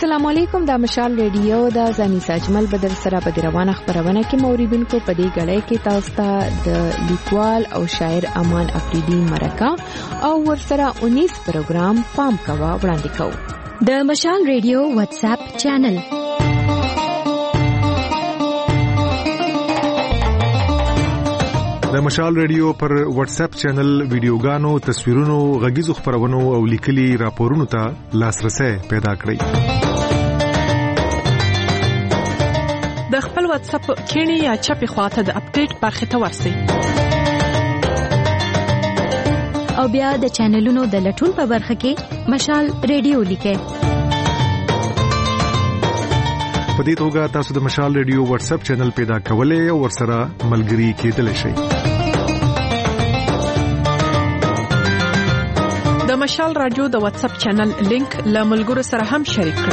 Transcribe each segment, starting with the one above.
السلام علیکم. د مشال ریډیو د زنیسا اجمل بدر سره په روانه خبرونه کې موریدونکو په دې غړې کې تاسو ته د لیکوال او شاعر امان افریدی مرکه او ورسره 19 پروګرام پام کوا وړاندې کوو. د مشال ریډیو واتس اپ چینل د مشال ریډیو پر واتس اپ چینل ویډیوګانو، تصویرونو، غږیزو خبرونو او لیکلي راپورونو ته لاسرسي پیدا کړئ. د خپل واتس اپ کینی یا چپی خواته د اپډیټ برخه ته ورسئ او بیا د چینلونو د لټون په برخه کې مشال ریډیو لیکئ. په دې توګه تاسو د مشال ریډیو واتس اپ چینل پیدا کولای او ورسره ملګري کېدلی شئ. د مشال رادیو د واتس اپ چینل لینک له ملګرو سره هم شریک کړئ.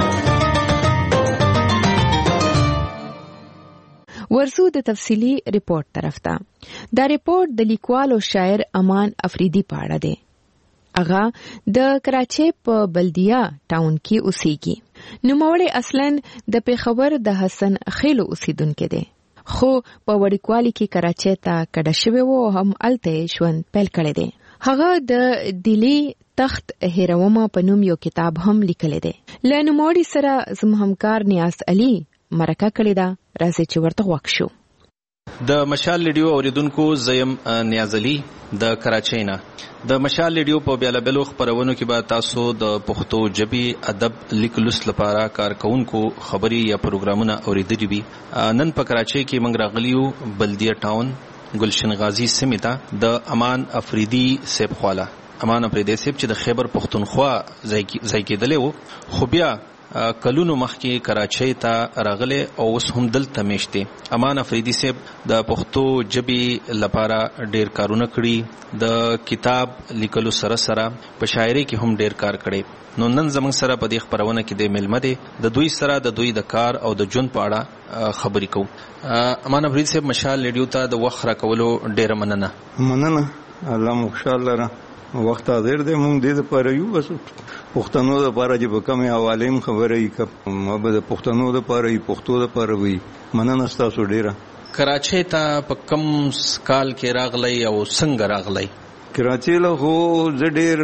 ورسو د تفصیلی ریپورت طرف ته. دا ریپورت د لیکوال او شاعر امان افریدی په اړه دی. هغه د کراچۍ په بلدیه ټاون کې اوسېږي. نوموړی اصلاً د پیښور د حسن خیلو اوسیدونکو دی، خو په وړوکوالي کې کراچۍ ته کډه شوی و او هم الته ژوند پیل کړی دی. هغه د دلی تخت هیرومه په نوم یو کتاب هم لیکلی دی. له نوموړي سره زموږ همکار نیاز علي مرکه کړې ده. راځي چې ورته غوږ شو. د مشال ریډیو اوریدونکو زیم نیاز علي د کراچۍ نه. د مشال ریډیو په بیلابلو خبرونو کې به تاسو د پښتو ژبې ادب لیکلوس لپاره کارکونکو خبري یا پروګرامونه اوریدلي وي. نن په کراچۍ کې موږ راغلیو بلدیه ټاون ګلشن غازی سیمه د امان افریدی سیب خواله. امان افریدی سیب چې د خیبر پښتونخوا ځای کېدلی وو، خو بیا کلونو مخکې کراچۍ ته راغله او اوس هم دلته میشته. امان افریدی صاحب د پښتو ژبې لپاره ډېر کارونه کړي، د کتاب لیکلو سره سره په شاعري کې هم ډېر کار کړي. نو نن زموږ سره په دې خبرونه کې د ملمه دي د دوی سره د دوی د کار او د ژوند په اړه خبرې کوو. امان افریدی صاحب مشال ریډیو ته د وخت راکولو ډېر مننه. الله مو خوشاله را وخت حاضر دی. مونږ دې لپاره یو بس پښتنو لپاره چې په کومه حواله هم خبرې کوم، ما به پښتنو لپاره یې پښتو لپاره وي. مننه تاسو ډیره. کراچۍ ته په کوم کال کې راغلی او څنګه راغلی؟ کراچۍ له خو زه ډیر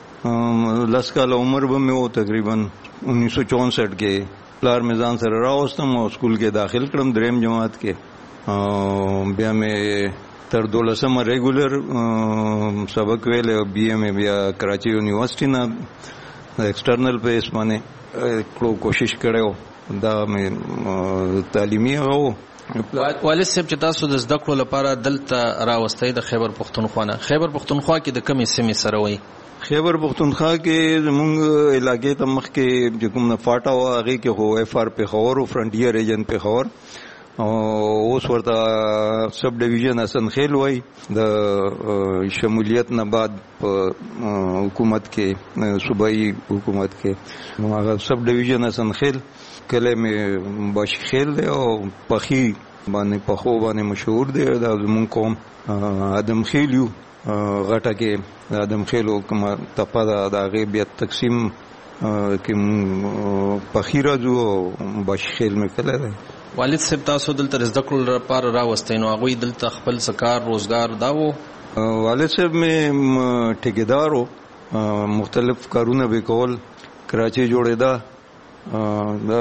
10 کال عمر به مې و، تقریبا 1964 کې پلار مې ځان سره راوستم او سکول کې داخل کړم، دریم جماعت کې. بیا مې تر 12 ریګولر سبق ویل او بی ایم بیا کراچۍ یونیورسيټي نه ایکسټرنل پیس باندې کوشش کړو. دا مې تعلیمي او والد صاحب چې تاسو د زده کړو لپاره دلته راوستئ د خیبر پښتونخوا نه. خیبر پښتونخوا کې د کومې سیمې سره وای؟ خیبر پښتونخوا کې زموږ علاقې ته مخ کې چې کوم نه فاټا و هغه کې هو اف ار پیښور او فرنټیر ریجن پیښور اوس ورته سب ډیویژن حسن خیل وای. د شمولیت نه بعد په حکومت کې صوبایي حکومت کې هغه سب ډیویژن حسن خیل کله مې باش خیل دی او پخی باندې پخو باندې مشهور دی. دا زموږ قوم ادم خیل یو غټه کې ادم خیلو کومه تپا د هغې بیا تقسیم کې پخی راځو او باش خیل مې کله دی. والد صاحب تاسو دلته زده کړو لپاره راوستئ، نو هغوی دلته خپل کار روزګار دا و؟ والد صاحب مې ټیکیدار و، مختلف کارونه به کول. کراچۍ جوړېده دا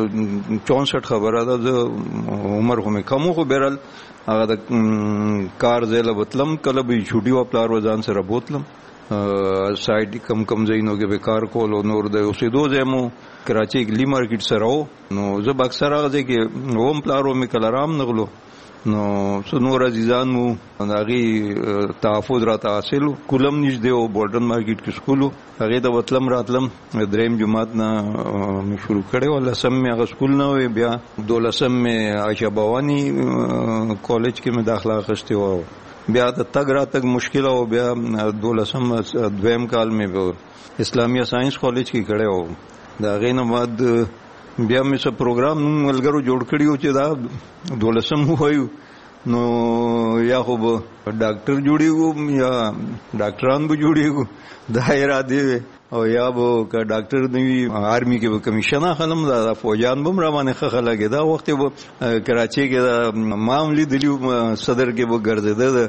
64 خبره ده. زه عمر خو مې کم و، خو بهرحال هغه د کار ځای له بتلم، کله به چھوټي و پلار و ځان سره بوتلم. سایډ کم ځایونو کې به کار کول او نور د اوسېدو ځای مو کراچۍ لی مارکیټ سره و. نو زه به اکثر هغه ځای کې وم، پلار و مې کله رام نغلو. نو څو نور عزیزان مو د هغې تحفظ راته حاصل و. کولم نږدې و، بولډن مارکیټ کې سکول و، هغې ته وتلم راتلم. دریم جماعت نه مې شروع کړی و. 10 مې هغه سکول نه وی، بیا 12 مې عایشه بواني کالج کې مې داخله اخیستې وه. بیا د تګ راتګ مشکل او بیا 12 دویم کال مې اسلامیه ساينس کالج کې کړی و. د هغې نه بعد بیا مې څه پروګرام ملګرو جوړ کړي و چې دا 12 ووایو، نو یا خو به ډاکټر جوړېږو یا ډاکټران به جوړېږو. دا ارادې وې. او یا به که ډاکټر دی آرمی کې به کمیشن خلم دا فوجان بم را باندې خخه لګي دا وخت به کراچي کې معاملې دلی صدر کې به ګرځیدل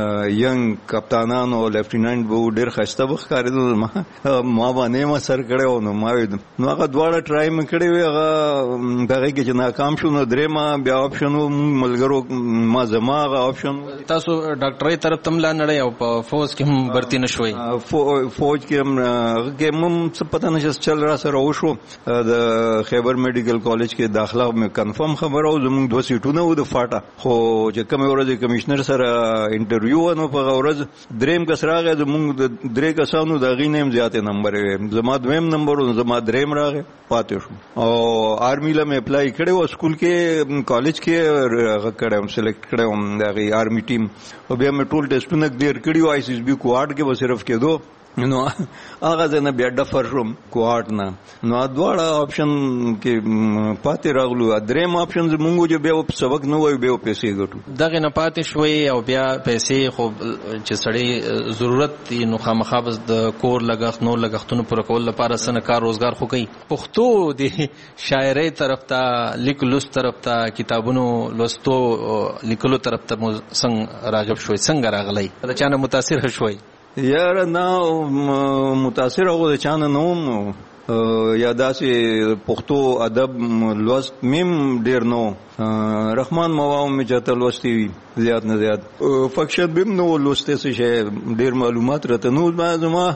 ینګ کپتانان او لیفټیننټ به ډېر خسته بخکارېدل ما باندې ما سر کړو نو ما نو هغه دواړه ټرای م کړی وی هغه دغه کې چې ناکام شو نو درې ما بیا آپشن ملګرو ما زما هغه آپشن تاسو ډاکټرۍ طرف تم لا نړۍ او په فوج کې هم برتی نشوي فوج کې هم څه پته نشي چل را سره وشو د خیبر میډیکل کالج کې داخله مې کنفرم خبر او زموږ 2 سیټونه و د فاټا خو چې کوم ورځ کمشنر سره انټرویو نو په ورځ دریم کس راغی زموږ د درې کسانو د غینم زیاتې نمبر وي زما دویم نمبر او زما دریم راغی پاتې شو او آرمی له مې اپلای کړو سکول کې کالج کې کړم سلیکټ کړم د آرمی ټیم او بیا مې ټول ټیسټونه کلیر کړیو آی سی اس بي کوارټ کې به صرف کېدو نو هغه ځنه بیا ډفر شوم کوارټ نه نو دواړه آپشن کې پاتې راغلو دریم آپشن زمونږ چې بیا سبق نه وای بیا پیسې ګټو دغه نه پاتې شوي او بیا پیسې خو چې سړی ضرورت نو خامخا بس د کور لګښت نو لګښتونو پر کول لپاره سن کار روزګار خو کوي پښتو د شاعرۍ طرف ته لیکلو طرف ته کتابونو لوستو لیکلو طرف ته څنګه راغب شوي څنګه راغلی دا چانه متاثر شوي یاره نه متاثر هغه د چانه نوم یا داسې پښتو ادب لوست میم ډیر نو رحمان مواو می چاته لوستي وي زیات نه زیات فکشن بیم نو لوسته څه شي ډیر معلومات راته نو ما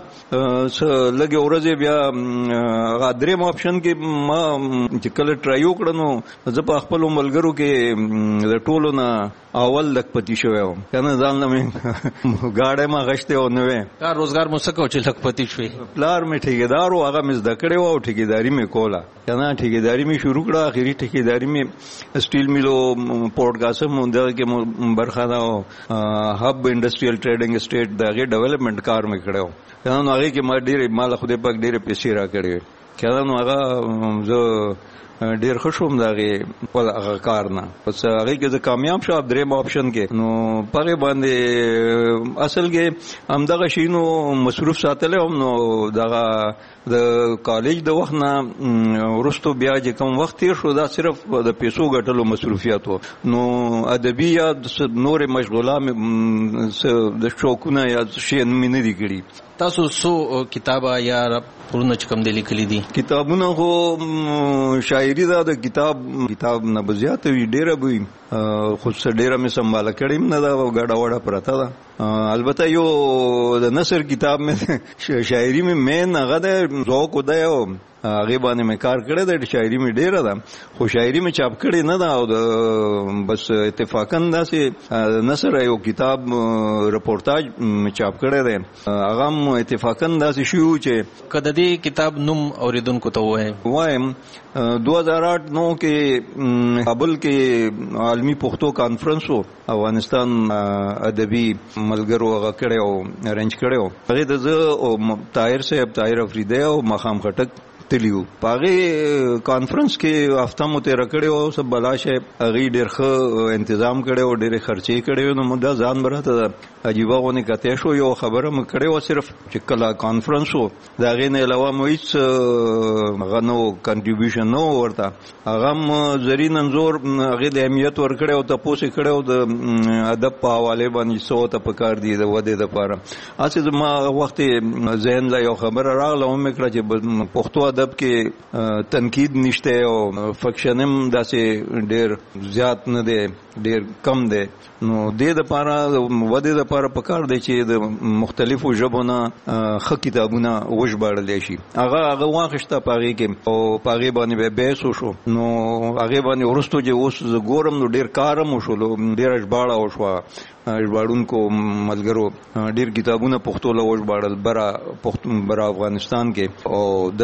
لګي ورځې بیا غادرې آپشن کې ما چې کله ټرای وکړنو زه په خپل ملګرو کې د ټولو نه اول لک پتی شوی وم کنه ځان نه گاډه ما غشته او نو کار روزګار مو سکو چې لک پتی شوی پلار می ټیکدار او هغه مز دکړې او ټیکداري می کوله کنه ټیکداري می شروع کړه اخیری ټیکداري می سټیل میلو پورټ مونږ کې برخه دا هب انډستریال ټریډینګ اسټیټ دغه ډیولپمنٹ کار مې کړو نو هغه کې ما ډېر مال خو دې پک ډېر پیسې را کړې کله نو هغه زه ډیر خوشوم دغه هغه کار نه پس هغه کې د کامیاب شو دریم آپشن کې نو پغه باندې اصل کې هم دغه شینو مصروف ساتل هم نو دغه د کالج د وخت نه ورستو بیا چې کوم وخت تیر شو دا صرف د پیسو ګټلو مصروفیت نو ادبي یا نور مشغوله د شوقونه یا شي نه دي کړی تاسو سو کتابه یا پرونه چکم دي لیکلي دي کتابونه خو شاعري دا د کتاب نه بزیات وی ډیره وي خو څه ډیره مې سمباله کړم نه دا غاډه وړه پراته ده البته یو د نثر کتاب مې شاعري مې مین هغه د ذوق دی او هغه باندې مې کار کړی د شاعري مې ډیره ده خو شاعري مې چاپ کړی نه ده او بس اتفاقا داسې نثر یو کتاب رپورتاج مې چاپ کړی دی هغه اتفاقا داسې شو چې کله دې کتاب نوم اوریدونکو ته وایم 2008 نو کې کابل کې عالمی پښتو کانفرنس و افغانستان ادبي ملګرو هغه کړی او ارنج کړی و هغه د زه او طاهر افریدی او مخام خټک تلیو پاغه کانفرنس کې هفته مو تیر کړی او سب بلاشه هغه ډېر ښه تنظیم کړی او ډېر خرچې کړی نو مده ځان برته عجیبه غونې کته شو یو خبره م کړی و صرف چې کله کانفرنس وو دا غي نه علاوه مو هیڅ غنو کنټریبیوشن نو ورته هغه زرین انزور هغه د اهمیت ور کړی او تاسو کړی او د ادب په حواله باندې سو ته پکار دی د وده د پاره اسې ما وخت ذهن لا یو خبره راغله مې کړه چې پښتو ادب کې تنقید نشته او فکشنم داسې ډیر زیات نه دی ډیر کم دی نو د لپاره وده د لپاره پکار دی چې د مختلفو ژبونو خ کتابونه وژباړل شي هغه واخښته پاره کې او پاره باندې به سو شو نو هغه باندې ورستو چې اوس ګورم نو ډیر کارم شو ډیر ژباړه او شو ژباړونکو ملګرو ډیر کتابونه پښتو له وژباړل برا افغانستان کې او دلته هم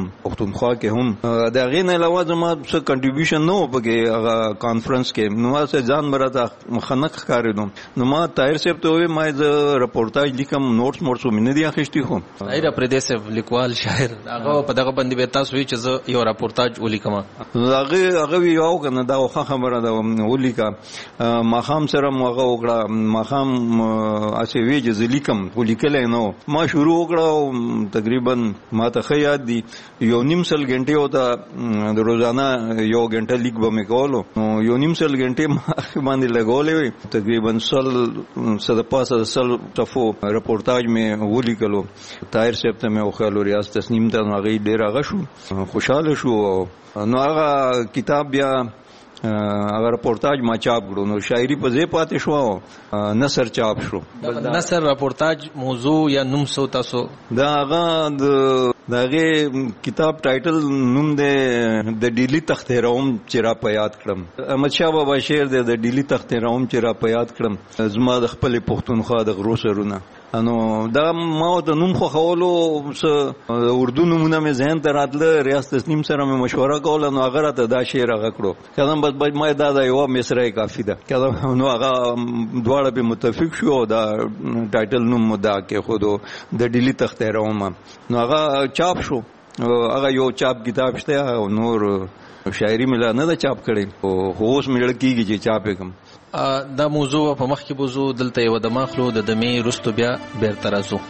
پښتونخوا کې هم دا غین علاوه زما څه کنټریبیوشن نو پکې هغه کانفرنس کې نو څه ځان مرته مخنق ښکارېدم نو ما طاهر صاحب ته وې ما ز رپورټاج لیکم نوټس مې نه دی اخیستی خو ایرا پردیس لیکوال شاعر هغه په دغه باندې به تاسو وی چې یو رپورټاج ولیکم هغه یو کنه دا خبره ده ولیکا ماخام سره موغه وکړه ماخام اسی وی چې لیکم ولیکل نو ما شروع وکړه تقریبا ما ته خیات دي یو نیم سل غنټه وته د روزانه یو غنټه لیک به مې کولو یو نیم سل غنټه باندې لګولې تقریبا سل پاسه تفو رپورټاج مې ولیکلو طاهر صاحب ته مې وخالو ریاست تسنیم ته هغه ډیر هغه شو خوشاله شو نو هغه کتاب بیا هغه رپورټاج ما چاپ کړو نو شاعری په ځای پاتې شو نثر چاپ شو نثر رپورټاج موضوع یا نوم سو تاسو دا هغه دغه کتاب ټایټل نوم د ډیلی تخت روم چې را په یاد کړم احمد شاه بابا شعر د ډیلی تخت روم چې را په یاد کړم زما د خپل پښتونخوا د غرو سرونه انو دا ما د نوم خو خولو اردو نمونه مې ذهن ته راتله ریاست تسنیم سره مې مشوره کوله نو هغه راته دا شعر هغه کړو کله بس ما دا یو مصرع کافی ده کله نو هغه دواړه په متفق شو دا ټایټل نوم مدا کې خودو د ډیلی تخت روم نو هغه چاپ شو هغه یو چاپ کتاب شته او نور شاعری ملا نه دا چاپ کړي او هوس مړ کیږي چې چاپ کوم دا موضوع په مخ کې بوزو دلته یو د ماخلو د دمه رستو بیا بیرته راځو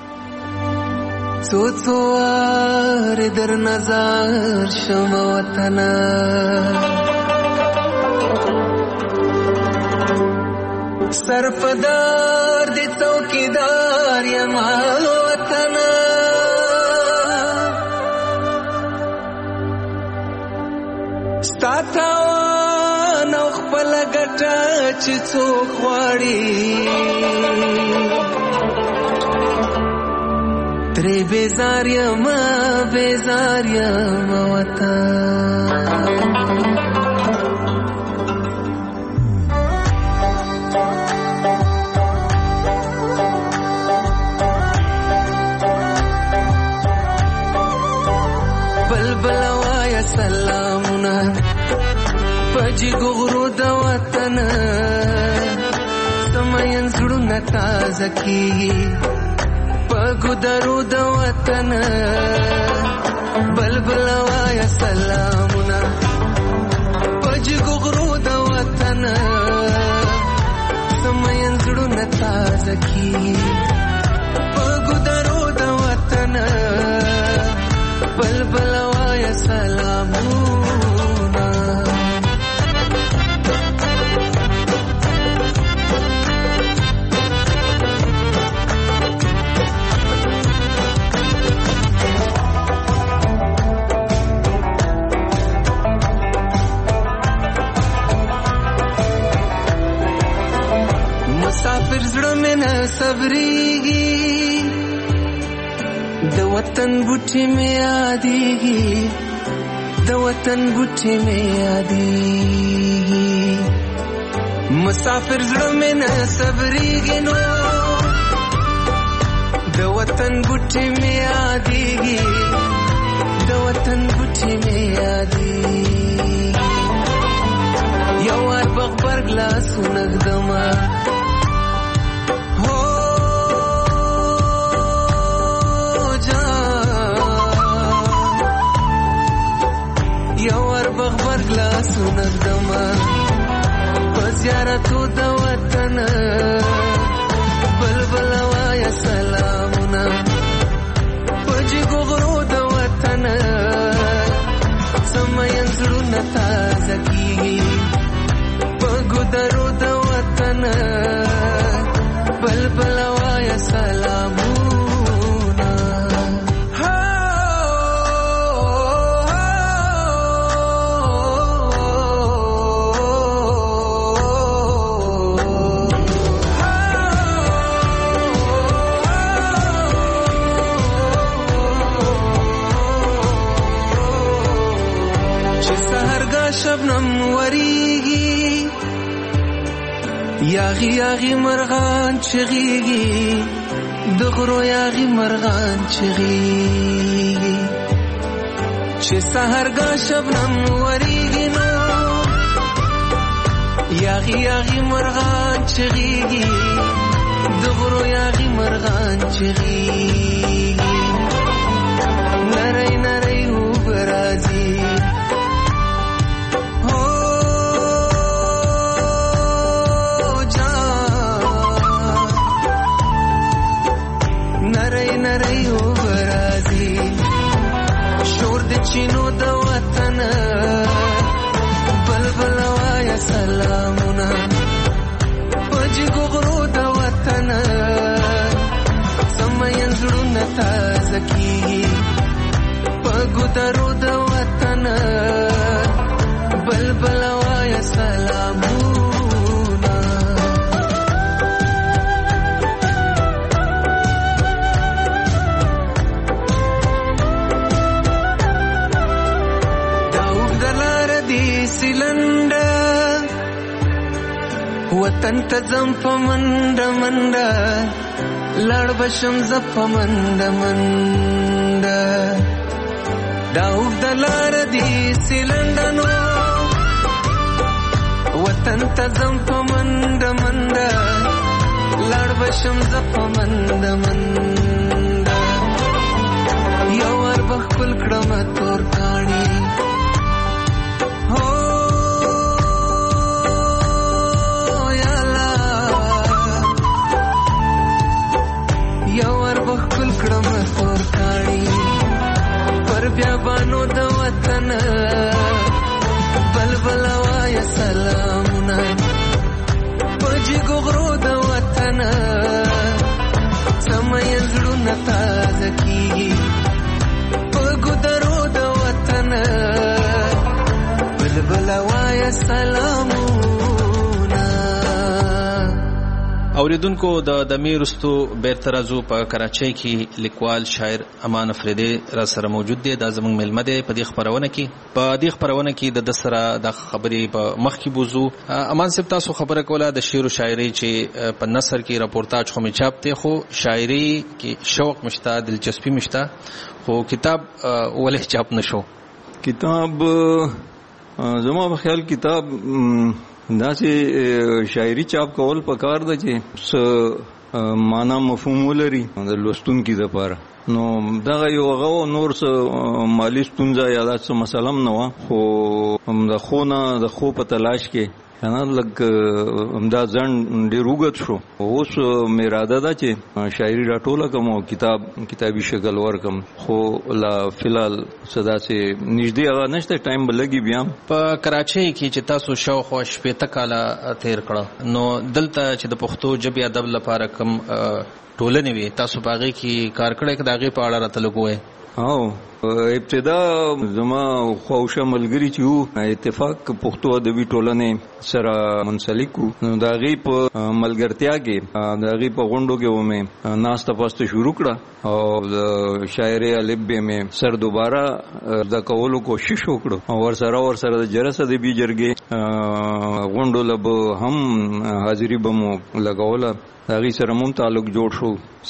څوڅوار در نظر شم وطن سرفدار دی څوکیدار یم وطن ستاته نو خپل ګټه چې څوک غواړي ترې بیزار یم وطن بلبل وایا سلامونه پجی غرو د وطن سمین زړونه تازه کی پګو درو د وطن بلبل وایا سلامونه پجی غرو د وطن سمین زړونه تازه کی پګو درو د وطن بلبل وایا سلامونه مسافر زړه مې نه صبرېږي د وطن بوټي مې یادېږي د وطن بوټي مې یادېږي مسافر زړه مې نه صبرېږي نو د وطن بوټي مې یادېږي د وطن بوټي مې یادېږي یو وار بغبرګ لاسونه ږدمه لاسونه ږدمه په زیارتو د وطن بلبل وایا سلامونه په جګو غرو د وطن سمین زړونه تازه کیږي په ګودرو د وطن بلبل وایا سلامونه شبنم وریږي یاغي یاغي مرغان چغيږي د غرو یاغي مرغان چغيږي چې سحرګه شبنم وریږي نو یاغي یاغي مرغان چغيږي دغرو یاغي مرغان چغيږي نری نری وبرازي چینو د وطن بلبل وایا سلامونه پجګو غرو د وطن سمین زړونه تازه کی پګو درو د وطن بلبل وایا سلامونه وطن ته ځم په منډه منډه لړ بشم ز په منډه منډه دا اوږده لاره دي سیلنډنو وطن ته ځم په منډه منډه لړ بشم ز په منډه منډه یو ور بخل کړم تور کاڼي بیا بانو د وطن بلبل وایا سلامونه پجګو غرو د وطن سمین زړونه تازه کیږي پګو درو د وطن بلبل وایا سلامونه. اوریدونکو د میرستو بیرترازو په کراچۍ کې لیکوال شاعر امان افریدی را سره موجود دی. دا زموږ ملمه دی په دې خبرونه کې د سره د خبرې په مخ کې بوزو. امان صاحب تاسو خبره کوله د شعر او شاعري چې په نثر کې راپورتاج خو می چاپ دی خو شاعري کې شوق مشته دلچسپي مشته خو کتاب ولې چاپ نشو؟ کتاب زما په خیال کتاب داسې شاعري چاپ کول پکار ده چې معنا مفهوم ولري د لوستونکي لپاره. نو دغه یو غو نور څه مالی ستونزه یا داسې مسله نه و خو د خو په تلاش کې کنه لګ همدا ځن ډیر وګت شو. اوس مې اراده ده چې شاعري راټوله کوم او کتابي شکل ورکم خو لا فلحال صدا سي نږدې هغه نشته ټایم بلګي. بیا په کراچۍ کې چې تاسو شاوخوا 15 کاله تیر کړه نو دلته چې د پښتو ژبې ادب لپاره کوم ټولنې وي تاسو باغې کې کار کړی کداغه په اړه راته لګوي؟ او ابتدا زما خوښه ملګری چې وو اتفاق پښتو ادبي ټولنې سره منسلک وو. دا غي په ملګرتیا کې دا غي په غونډو کې ومه ناسته پاسته شروع کړه او د شاعري الف به مې سر دوباره د کولو کوشش وکړو او ور سره د جرس ادبي جرګې غونډو لب هم حاضری بمو لګوله. هغه سره مون تعلق جوړ شو.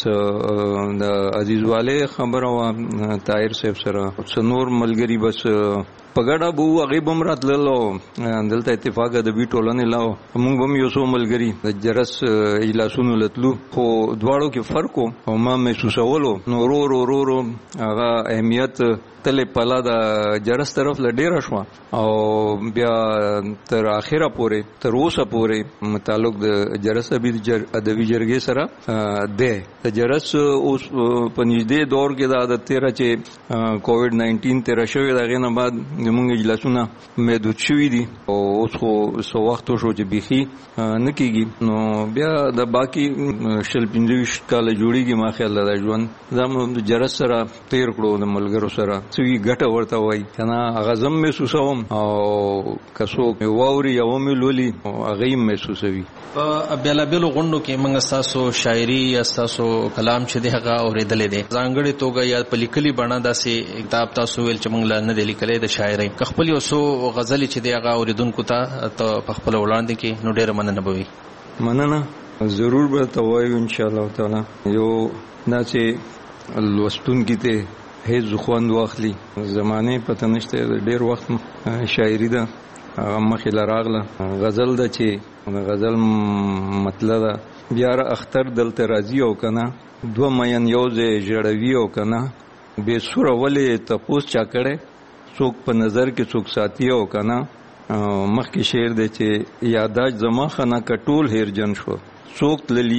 د عزیز والے خبره وا طاهر صاحب سره څنور ملګری بس پګړه بو هغه بم راتللو دلته اتفاق د بي ټولنې لاو موږ هم یو څو ملګری د جرس اجلاسونو لتلو خو دواړو کې فرق او ما محسوسولو نو ورو هغه اهمیت تل پلا د جرس طرف لډیر شو او بیا تر اخره پورې تر اوسه پورې متعلق د جرس ادبي جرګې سره ده. جرس اوس په نږدې دور کې د 13 چې کووډ-19 تیر شوی دغه نه بعد موږ اجلاسونه محدود شوي دي او اوس خو سو وخت شو چې بيخي نه کیږي. نو بیا د باقي شل 25 کال جوړیږي ما خیال دا ژوند زموږ جرس سره تیر کړو د ملګرو سره سوي ګټه ورته وای کنه غزم محسوسوم او کسو واوري یو ملولي هغه محسوسوي. په بیلابلو غونډو کې موږ تاسو شاعري یا تاسو کلام چې دغه اوریدلې دي ځانګړي توګه یا په لیکلي بڼه داسې کتاب تاسو ویل چې موږ نه دی لیکلې د شاعري خپل یو څو غزل چې دغه اوریدونکو ته په خپل وړاندې کې نو ډېر مننه بوي. مننه ضرور به توایو ان شاء الله تعالی. یو دا چې لوستونکي ته هیڅ خوند واخلي. زمانه پته نشته، ډیر وخت شاعري ده مخې لراغله. غزل ده چې غزل مطلب بیا اختر دلته راځي او کنه دو مین یوځه جړوي او کنه بے سور ولې تپوس چا کړي څوک په نظر کې څوک ساتي او کنه مخکې شعر دی چې یاداش زما خانه کټول هیر جن شو څوک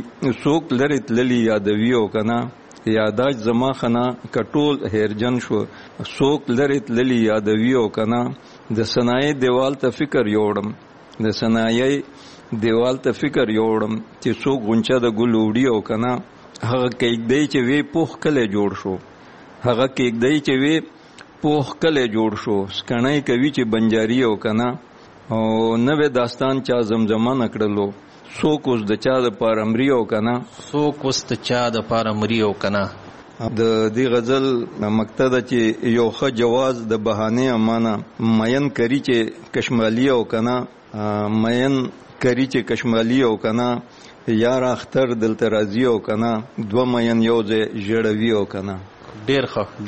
لري تللی یادوي او کنه یاداش زما خانه کټول هیر جن شو څوک لري تللی یادوي او کنه د صنایع دیوال ته فکر یوړم د صنایع دیوال ته فکر یوړم چې څوک غونچه د ګل وړي او کنه هغه کېږدی چې وی پوخ کله جوړ شو هغه کېږدی چې وی پوخ کله جوړ شو سکڼای کوي چې بنجاری او کنه او نوې داستان چا زمزمه نکړلو څوک اوس د چا د پارمری او کنه څوک اوس د چا د پارمری او کنه. د دې غزل مقصد چې یو ښه جواز د بهانه امانه مین کری چې کشمالی او کنه مین کری چې کشمالی او کنه یار اختر دلته راځي او کنه دو مین یوځه جړوي او کنه. ډیر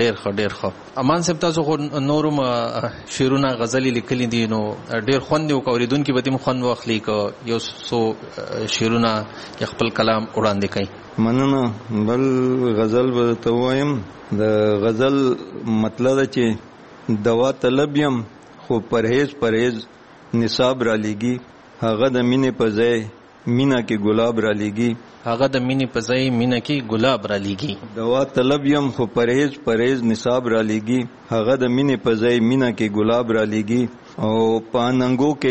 ښه امان صاحب تاسو خو نورم شعرونه غزلې لیکلي دي نو ډیر خوند یو اوریدونکو به تم خوند واخلي که یو سو شعرونه خپل کلام وړاندې کوي. مننه. بل غزل به ته وایم د غزل مطلب چې دوا طلب یم خو پرهیز نصاب را لګي هغه د مینې په ځای مینا کې ګلاب را لګي هغه د مینې په ځای مینا کې ګلاب را لګي دوا طلب یم خو پرهیز نصاب را لګي هغه د مینې په ځای مینا کې ګلاب را لګي او پاننګو کې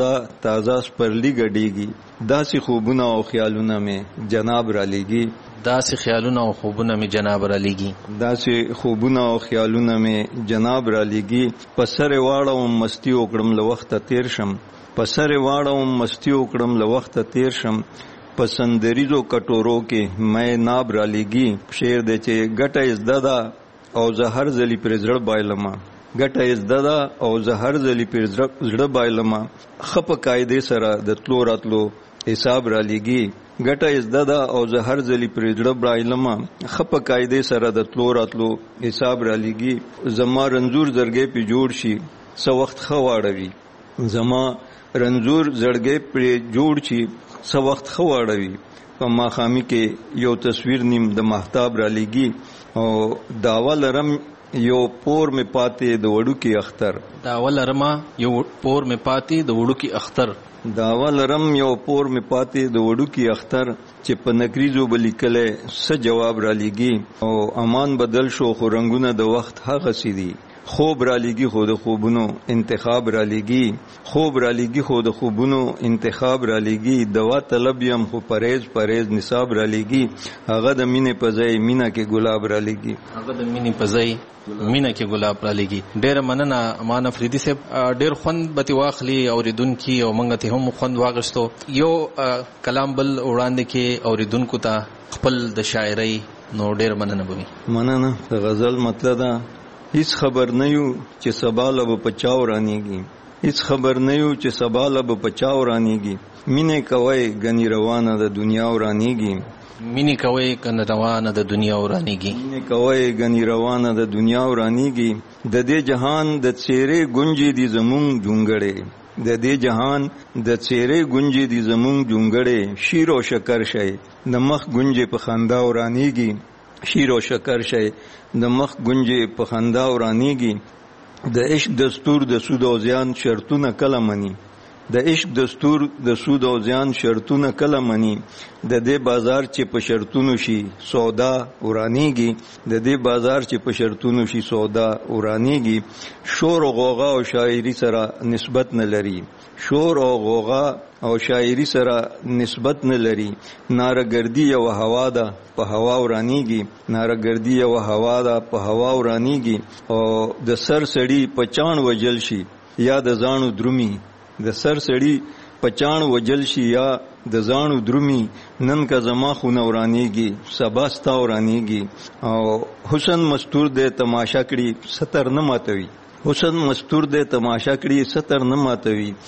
تازه سپرلی ګډيږي داسې خوبونه او خیالونه مې جناب را لګي داسې خیالونه او خوبونه مې جناب را لګي داسې خوبونه او خیالونه مې جناب را لګي پسره واړم مستی وکړم له وخت تیر شم پسره واړم مستی وکړم له وخت تیر شم پسندریزو کټورو کې مې ناب را لګي شعر دې چې ګټه زده او زهر زلی پر زړه بایلما ګټه زده او زهر زلی پر زړه بایلما خپ قاعده سره د تلو راتلو حساب را لګي ګټه زده او زهر زلی پر زړه بایلما خپ قاعده سره د تلو راتلو حساب را لګي زما رنزور زرګې په جوړ شي سو وخت خواړوي زما رنزور زړګې پر جوړ شي سو وخت خواړوي په ماخامي کې یو تصویر نیم د مهتاب را لګي او داوا لرم یو پور می پاتې د وړو کې اختر داوا لرم یو پور می پاتې د وړو کې اختر داوا لرم یو پور می پاتې د وړو کې اختر چې په نکریزو بلیکله س جواب را لګي او امان بدل شو خو رنگونه د وخت هغه سيدي خوب را لګي خو د خوبونو انتخاب را لګي خوب را لګي خو د خوبونو انتخاب را لګي دوا طلب یم خو پرهیز نصاب را لګي هغه د مینې په ځای مینا کې ګلاب را لګي هغه د مینې په ځای مینا کې ګلاب را لګي. ډېر مننه امان افریدي صاحب ډېر خوند به واخلي اوریدونکو او موږ ته هم خوند واغستو. یو کلام بل وړاندې کې اوریدونکو ته خپل د شاعرۍ نو ډېر مننه بوي. مننه. غزل مطلب ده هیڅ خبر نه یو چې سبا له بچاو رانیږي هیڅ خبر نه یو چې سبا له بچاو رانیږي مینه کوي غنی روانه د دنیا ورانیږي مینه کوي غنی روانه د دنیا ورانیږي مینه کوي غنی روانه د دنیا ورانیږي د دې جهان د چهره گونجي دي زمون جونګړې د دې جهان د چهره گونجي دي زمون جونګړې شیر او شکر شي د مخ گونجي په خندا ورانیږي شیر او شکر شي د مخ گونجي په خندا ورانیږي د عشق دستور د سود او زیان شرطونه کله مني د عشق دستور د سود او زیان شرطونه کله مني د دې بازار چې په شرطونو شي سودا ورانیږي د دې بازار چې په شرطونو شي سودا ورانیږي شور او غوغا او شاعري سره نسبت نه لري شور او غوغا او شاعري سره نسبت نه لري نارګردي او هوا ده په هوا ورانیږي نارګردي او هوا ده په هوا ورانیږي او د سر سړی په چاڼ وجل شي یا د ځانو درومي د سر سړی په چاڼ وجل شي یا د ځانو درومي نن کا زما خونه ورانیږي سبا ستا ورانیږي او حسن مستور دې تماشا کړي ستر نه ماتوي حسن مستور دې تماشا کړي ستر نه ماتوي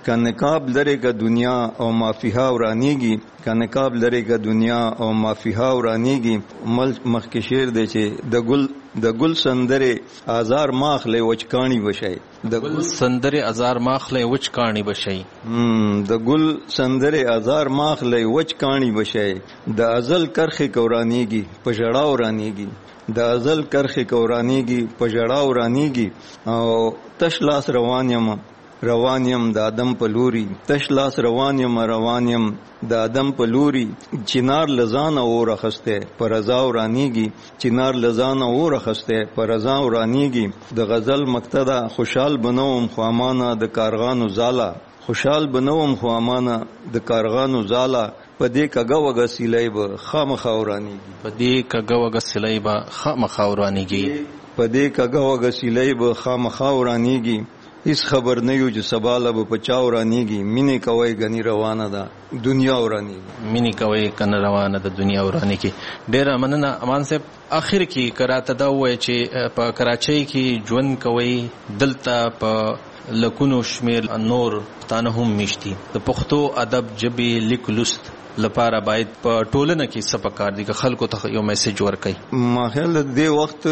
که نقاب لري که دنیا او مافیها ورانیږي که نقاب لري که دنیا او مافیها ورانیږي مخکې شعر دی چې د ګل سندره آزار ماخله وچکانی بشي د ګل سندره آزار ماخله وچکانی بشي د ګل سندره آزار ماخله وچکانی بشي د ازل کرخه کورانیږي په جړا ورانیږي د ازل کرخه کورانیږي په جړا ورانیږي او تشلاس روانیم د ادم په لوري تشلاس روانیم د ادم په لوري چنار لزان او رخسته پر رضا ورانیږي چنار لزان او رخسته پر رضا ورانیږي د غزل مقتدا خوشحال بنوم خو امانه د کارغانو زالا خوشحال بنوم خو امانه د کارغانو زالا پدې کګه وګه سیلای به خامخا ورانیږي پدې کګه وګه سیلای به خامخا ورانیږي پدې کګه وګه سیلای به خامخا ورانیږي هیڅ خبر نه یو چې سباله به پچا ورانیږي مینه کوي غنی روانه ده دنیا ورانیږي مینه کوي کنه روانه ده دنیا ورانیږي. ډیر مننه امان صاحب. اخر کې کراته دا وای چې په کراچۍ کې ژوند کوي دلته په لکونو شمیر نور تانه هم میشتي د پښتو ادب ژبې لیک لوست لپاره باید په ټولنه کې څه پکار دي که خلکو ته یو میسج ورکړي؟ ما خیال دی وخت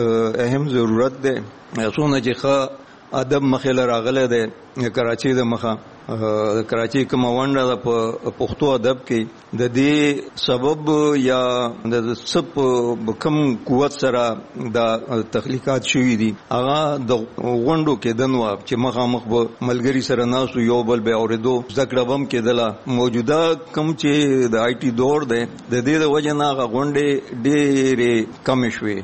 اهم ضرورت ده څونه چې ادب مخه راغله ده کراچۍ د مخه د کراچۍ کوم ونډه ده په پښتو ادب کې د دې سبب یا د سب کم قوت سره د تخلیقات شوې دي هغه د غونډو کې دنو چې مخامخ به ملګری سره ناسو یو بل به اوریدو ذکر بم کې دله موجوده کم چې د آی ټي دور ده د دې د وجه نه هغه غونډې ډېرې کم شوې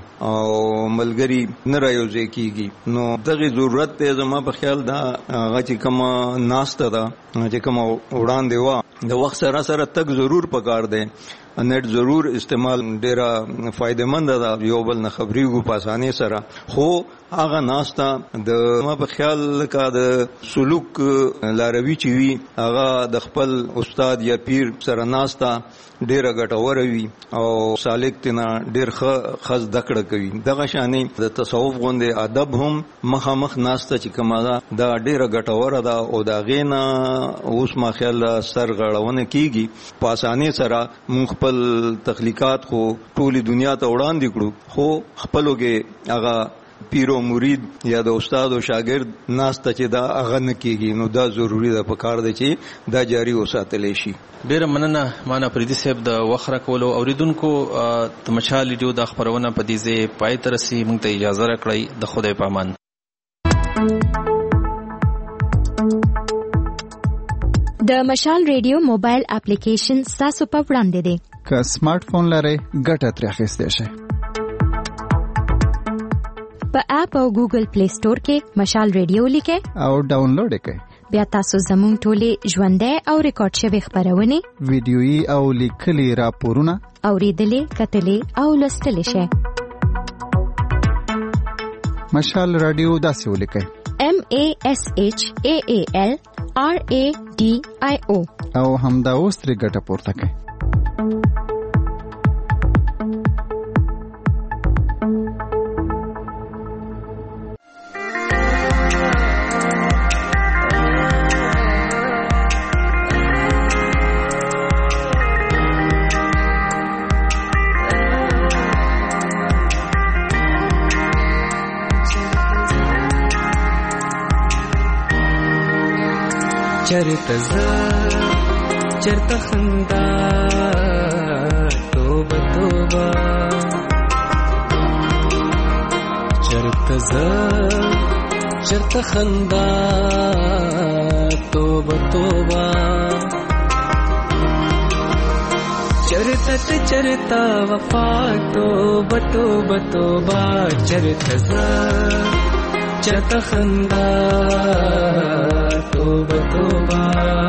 او ملګری نه رايوځي کیږي نو دغه ضرورت ته زما په خیال دا هغه چې کوم ناسته دا چې کوم وړاندې وا د وخت سره تک ضرور پکار دی نیټ ضرور استعمال ډیره فائدمند ده یو بل نه خبرېږو په اسانۍ سره خو هغه ناستا د ما په خیال کا د سلوک لاروي چې وي هغه د خپل استاد یا پیر سره ناستا ډیره ګټوره وي او سالک تینا ډیر خاص دکړه کوي دغه شانې د تصوف غوندې ادب هم مخامخ ناستا چې کومه دا ډیره ګټوره ده او دا غینا اوس ما خیال سر غړونه کیږي په اسانۍ سره مونږ خپل تخلیقات خو ټولي دنیا ته وړاندې کړو خو خپلوګه هغه پیرو مرید یا د استاد او شاګرد ناسته چې دا هغه نه کیږي نو دا ضروری ده په کار دی چې دا جاری وساتل شي. ډیر مننه مانا پریدي صاحب د وخره کولو اوریدونکو د مشال ریډیو د خبرونه په دې ځای پای ته رسي موږ ته اجازه راکړئ د خدای په امان. د مشال ریډیو موبایل اپلیکیشن تاسو په وړاندې دی که سمارټ فون لرئ ګټه ترې اخیستی شئ. په اپ او ګوګل پلی سٹور کې مشال ریډیو لیکئ او ډاونلوډ یې کړئ. بیا تاسو زموږ ټولې ژوندۍ او ریکارډ شوې خبرونه ویډیويي او لیکلي راپورونه اوریدلې کتلې او لوستلې شئ. مشال رادیو داسې ولیکئ MASHAAL RADIO او همدا اوس ترې ګټه پورته کړئ. چرته خندا توبه توبه چرته خندا توبه توبه چرته وفا توبه توبه توبه چرته خندا توبه توبه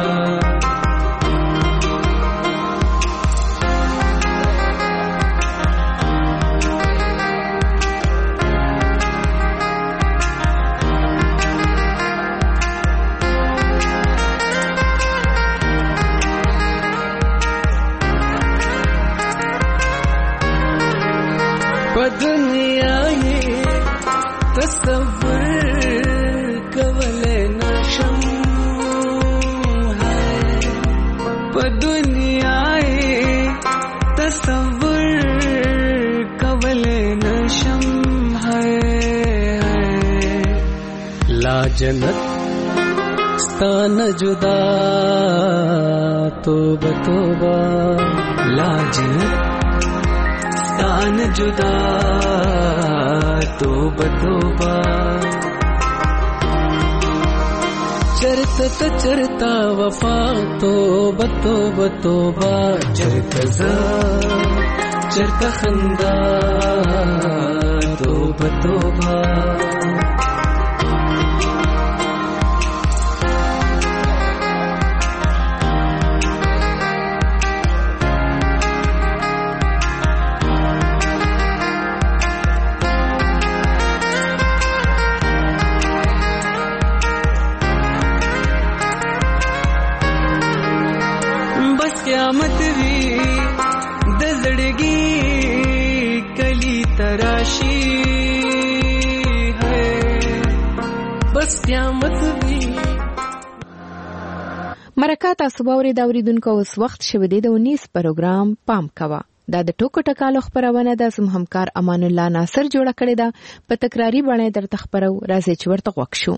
دنیا تصور کولای نشم په دنیا تصور کولای نشم لا جنت ستانه جدا توبه توبه لا جنت ستانه جدا توبه توبه چرتا چرتا وفا توبه توبه توبه چرتا ز چرتا خندا توبه توبه قیامت وی د زړګي کلی تراشی ہے بس قیامت وی مرکه تاسو باوري دا اوریدونکو اوس وخت شوه د 19 پروګرام پام کوا دا د ټوکو ټکالو خبرونه د زم همکار امان الله ناصر جوړه کړې ده په تکراری باندې درته خبرو راځي چې ورته وښو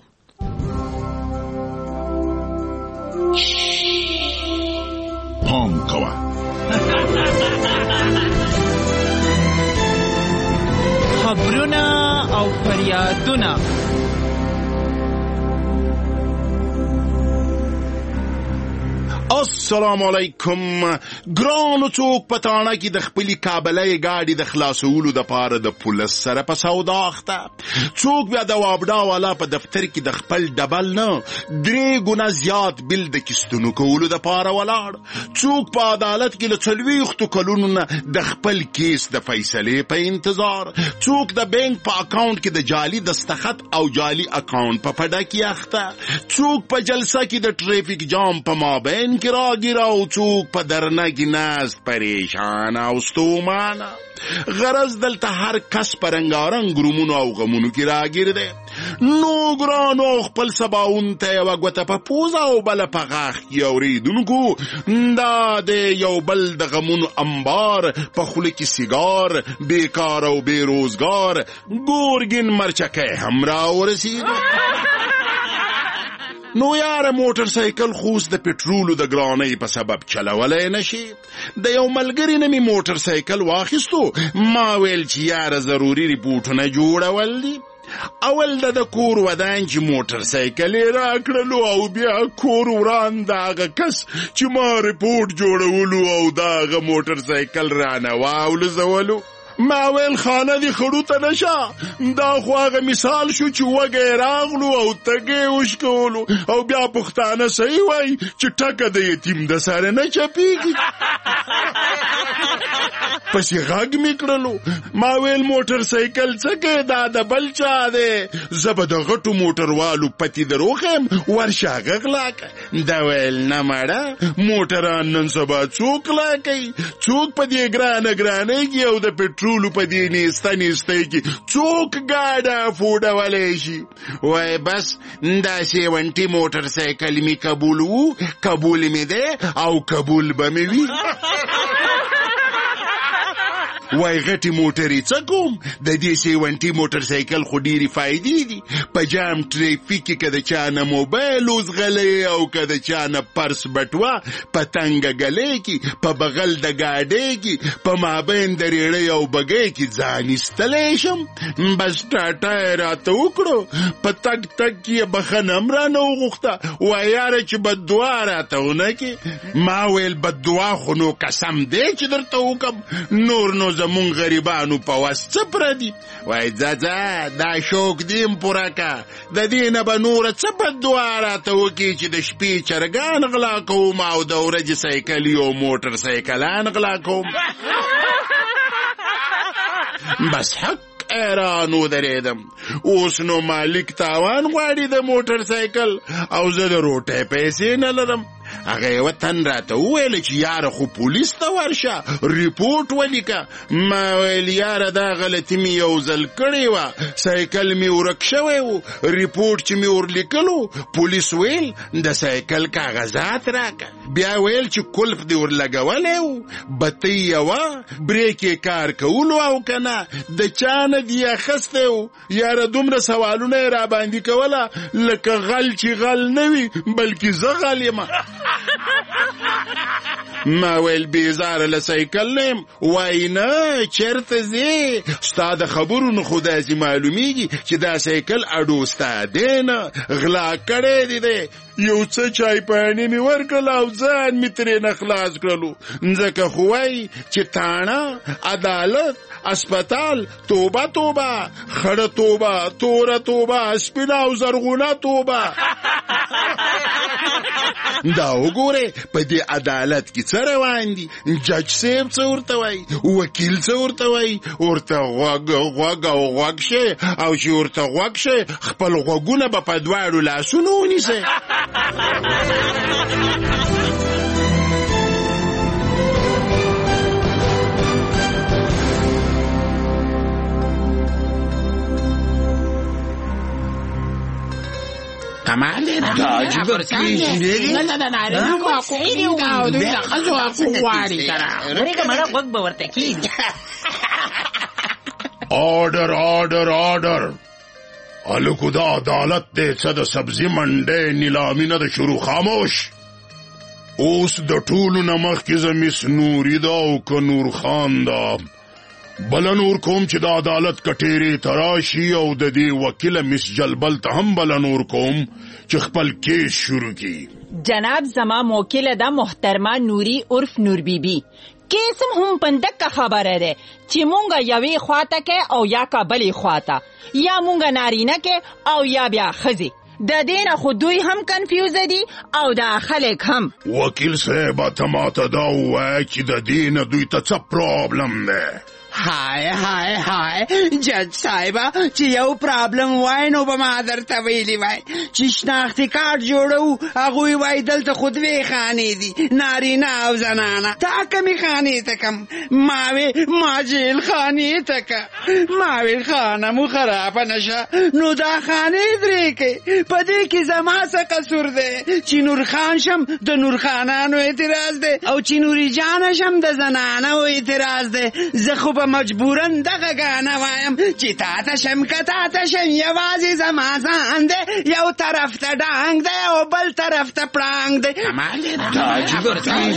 پام کوا خبرونه او فریادونه السلام علیکم ګرانو څوک پټانه کې د خپلې کابلې گاډي د خلاصولو د پاره د پولیس سره په سودا اخته څوک بیا د وابډا والا په دفتر کې د خپل ډبل نه 3 ګنا زیات بل د کیستونو کولو د پاره ولاړ څوک په عدالت کې له 40 کلونو نه د خپل کیس د فیصله په انتظار څوک د بانک په اکاونټ کې د جعلي دستخط او جعلي اکاونټ په پډه کې اخته څوک په جلسه کې د ټریفیک جام په مابین کې راګیرا او څوک په درنه کې ناست پریشان او ستومانه غرض دلته هر کس پرنګارنګ ګرومونو او غمونو کې راګیر دی نو ګرانو خپل سباون ته یو غوته په پوزا او بل په غاخ یوریدونکو دا د یو بل د غمونو انبار په خوله کې سیګار بیکار او بے روزګار ګورګین مرچکه همرا ورسید نو یاره موټر سایکل خوس د پټرولو د ګرانۍ په سبب چلولای نشي د یو ملګری نه می موټر سایکل واخیستو ما ویل چې یاره ضروري ریپورټونه جوړول دي اول د کور ودان چې موټر سایکل راکړلو او بیا کور وران داغه کس چې ما ریپورټ جوړولو او داغه موټر سایکل رانه واول زولو ما ویل خانه دی خړو ته نشه دا خو هغه مثال شو چې وګه راغلو او تګې وشکولو او بیا پښتانه صحیح وای چې ټکه د یتیم د سره نه چپیږي پسې غږ میکړلو ما ویل موټر سایکل څخه دا د بلچا ده زبد غټو موټر والو پتی دروخم ورشه غغلاک دا ویل نه ماړه موټران نن سبا څوک لاکي څوک په دې ګرانه کې او د پټرولو په دې نيسته کې څوک گاډه فوډولې شي وای بس دا 70 موټر سایکل می قبول می ده او قبول به می وي وای غټي موټرې څه کوم د دې 70 موټر سایکل خو ډېری فائدې دي په جام ټریفیک کې د چانه موبایل وزغلې او که د چانه پرس بټوا په تنګ غلې کې په بغل د گاډې کې په مابین د ریړې او بګې کې ځان استلې شم بس ټاټا راته وکړو په تک کې بخنم را نو غوښته وای یاره چې بددعا راته ونه کې ما ویل بددعا خو نو قسم دې چې درته وکم نور نو زمون غریبانو په واسطه پردي وای ځا دا شوق دیم پوراکا د دینه به نور څه بددعا راته وکي چې د شپې چرګان غلا کوم او د ورځې سایکل او موټر سایکلان غلا کوم بس حق ایرانو دریدم اوس نو مالک تاوان غواړي د موټر سایکل او زه د روټه پیسې نه لرم هغه وطن راته ویل چې یاره خو پولیس ته ورشه ریپورټ ولیکه ما ویل یاره دا غلطي مې یو ځل کړې وه سایکل مې ورک شوی و ریپورټ چې مې ورلیکلو پولیس ویل د سایکل کاغذات راکه بیا ویل چې کلف دې ورلګولی و بتۍ یوه بریک یې کار کولو او که نه د چا نه دې اخیستی و یاره دومره سوالونه یې راباندې کوله لکه غل چې غل نه وي بلکې زه غل یم ما ویل بیزاره له سایکل نه یم وایي نه چېرته ځې ستا د خبرو نه خو داسې معلومیږي چې دا سایکل اډو ستا دی نه غلا کړی دی دی یو څه چایپاڼې مې ورکړل او ځان مې ترېنه خلاص کړلو ځکه خو وایي چې تاڼه عدالت اسپتال توبه توبه خړه توبه توره توبه سپینه او زرغونه توبه دا وګوره په دې عدالت کې څه روان دي جج صاحب څه ورته وایي وکیل څه ورته وایي ورته غوږ او غوږ شي او چې ورته غوږ شي خپل غوږونه به په دواړو لاسونو ونیسئ کمال دی دا عجیبه کیږي نه واقعي دی او دوی د ښځو حقوق غواړي که نه ورېږه مړه غوږ به ورته کېږي آرډر هلکو دا عدالت دی څه د سبزي منډۍ نیلامي نه د شروع خاموش اوس د ټولو نه مخکې زه مس نوري ده او که نور خان ده بله نور کوم چې د عدالت کټېرې ته راشي او د دې وکیله مس جلبل ته هم بله نور کوم چې خپل کیس شروع کړي جناب زما موکله ده محترمه نوري عرف نور بیبي کیسم هم پندکه خبره ده چې مونږه یوې خواته کې او یا که بلې خواته یا مونږه نارینه کې او یا بیا ښځې د دې نه خو دوی هم کنفیوزه دي او دا خلک هم وکیل صاحبه ته ماته دا ووایه چې د دې نه دوی ته څه پرابلم دی های جج صاحبه چې یو پرابلم وای نو به ما درته ویلي وای چې شناختي کارت جوړو هغوی وای دلته خو دوې خانې دي نارینه او زنانه تا کمې خانې ته کم ما وی ما جیل خانې ته که ما وی خانه مو خرابه نشه نو دا خانې درې کوي په دې کې زما څه قصور دی چې نورخان شم د نورخانانو اعتراض دی او چې نوري جانه شم د زنانو اعتراض دی زه خو مجبورن دغه غاڼه وایم چې تا ته شم که تا ته شم یوازې زما ځان دی یو طرف ته ډانګ دی او بل طرف ته پړانګ دی دا عجیبه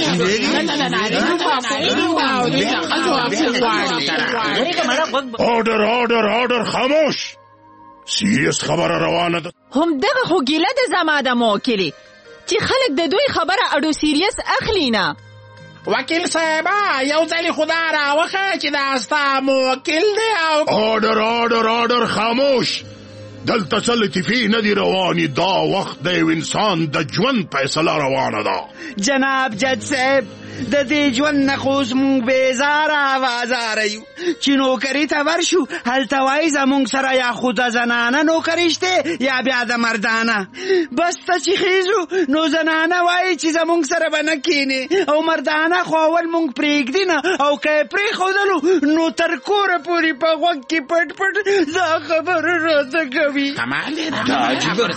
آرډر خاموش سیریس خبره روانه ده هم دغه خو ګیله د زما د موکلې چې خلک د دوی خبره اډو سیریس اخلي نه وکیل صاحبه یو ځلې خدا راوخه چې دا ستا موکل دی او آرډر خاموش دلته څه لطیفې نه دي روانې دا وخت د یو انسان د ژوند فیصله روانه ده جناب جج صاحب د دې ژوند نه خو زموږ بېزاره او ازاره یو چې نوکري ته ورشو هلته وایي زموږ سره یا خو د زنانه نوکري شته یا بیا د مردانه بس ته چې خیزو نو زنانه وایي چې زموږ سره به نه کښېنې او مردانه خو اول موږ پرېږدي نه او که یې پرېښودلو نو تر کوره پورې په غوږ کې پټ دا خبره راته کوي دا عجیبه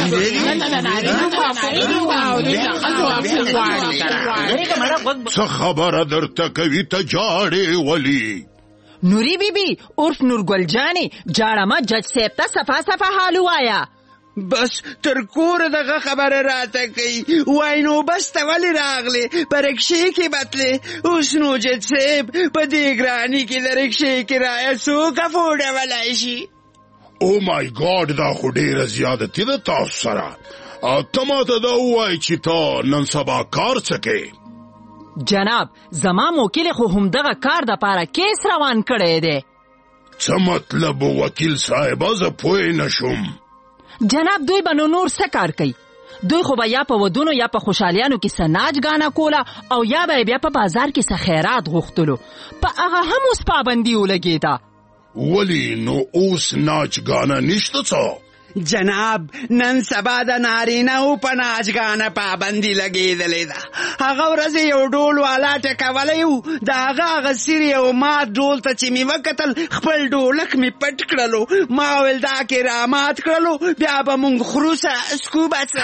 څه خبره درته کوي ته جاړې ولي نوري بیبي عرف نورګل جانې جاړه مه جج صاحب ته صفا حال ووایه بس تر کوره دغه خبره راته کوي وای نو بس ته ولې راغلې په رکشې کې بتلې اوس نو جج صاحب په دې ګراني کې د رکشې کرایه څوک افورډولی شي او مای ګاډ دا خو ډېره زیادتي ده تاسو سره ته ماته دا ووایې چې ته نن سبا کار څه کوې جناب زما موکل خو همدغه کار د پاره کیس روان کړی دی څه مطلب وکیل صاحبه زه پوه نشم جناب دوی به نور څه کار کوي دوی خو به یا په ودونو یا په خوشحالیانو کې څه ناچ ګانه کوله او یا به بیا په بازار کې څه خیرات غوښتلو په هغه هم اوس پابندي ولګېده ولی نو اوس ناچ ګانه نشته څه جناب نن سبا د نارینهو په ناچګانه پابندي لګېدلې ده. هغه ورځ یو ډول والا ټکولی و، د هغه سیر یو مات ډول ته چې مې وکتل خپل ډولک مې پټ کړلو. ما ویل دا کرامات کړلو، بیا به مونږ خروسه سکوبه څه.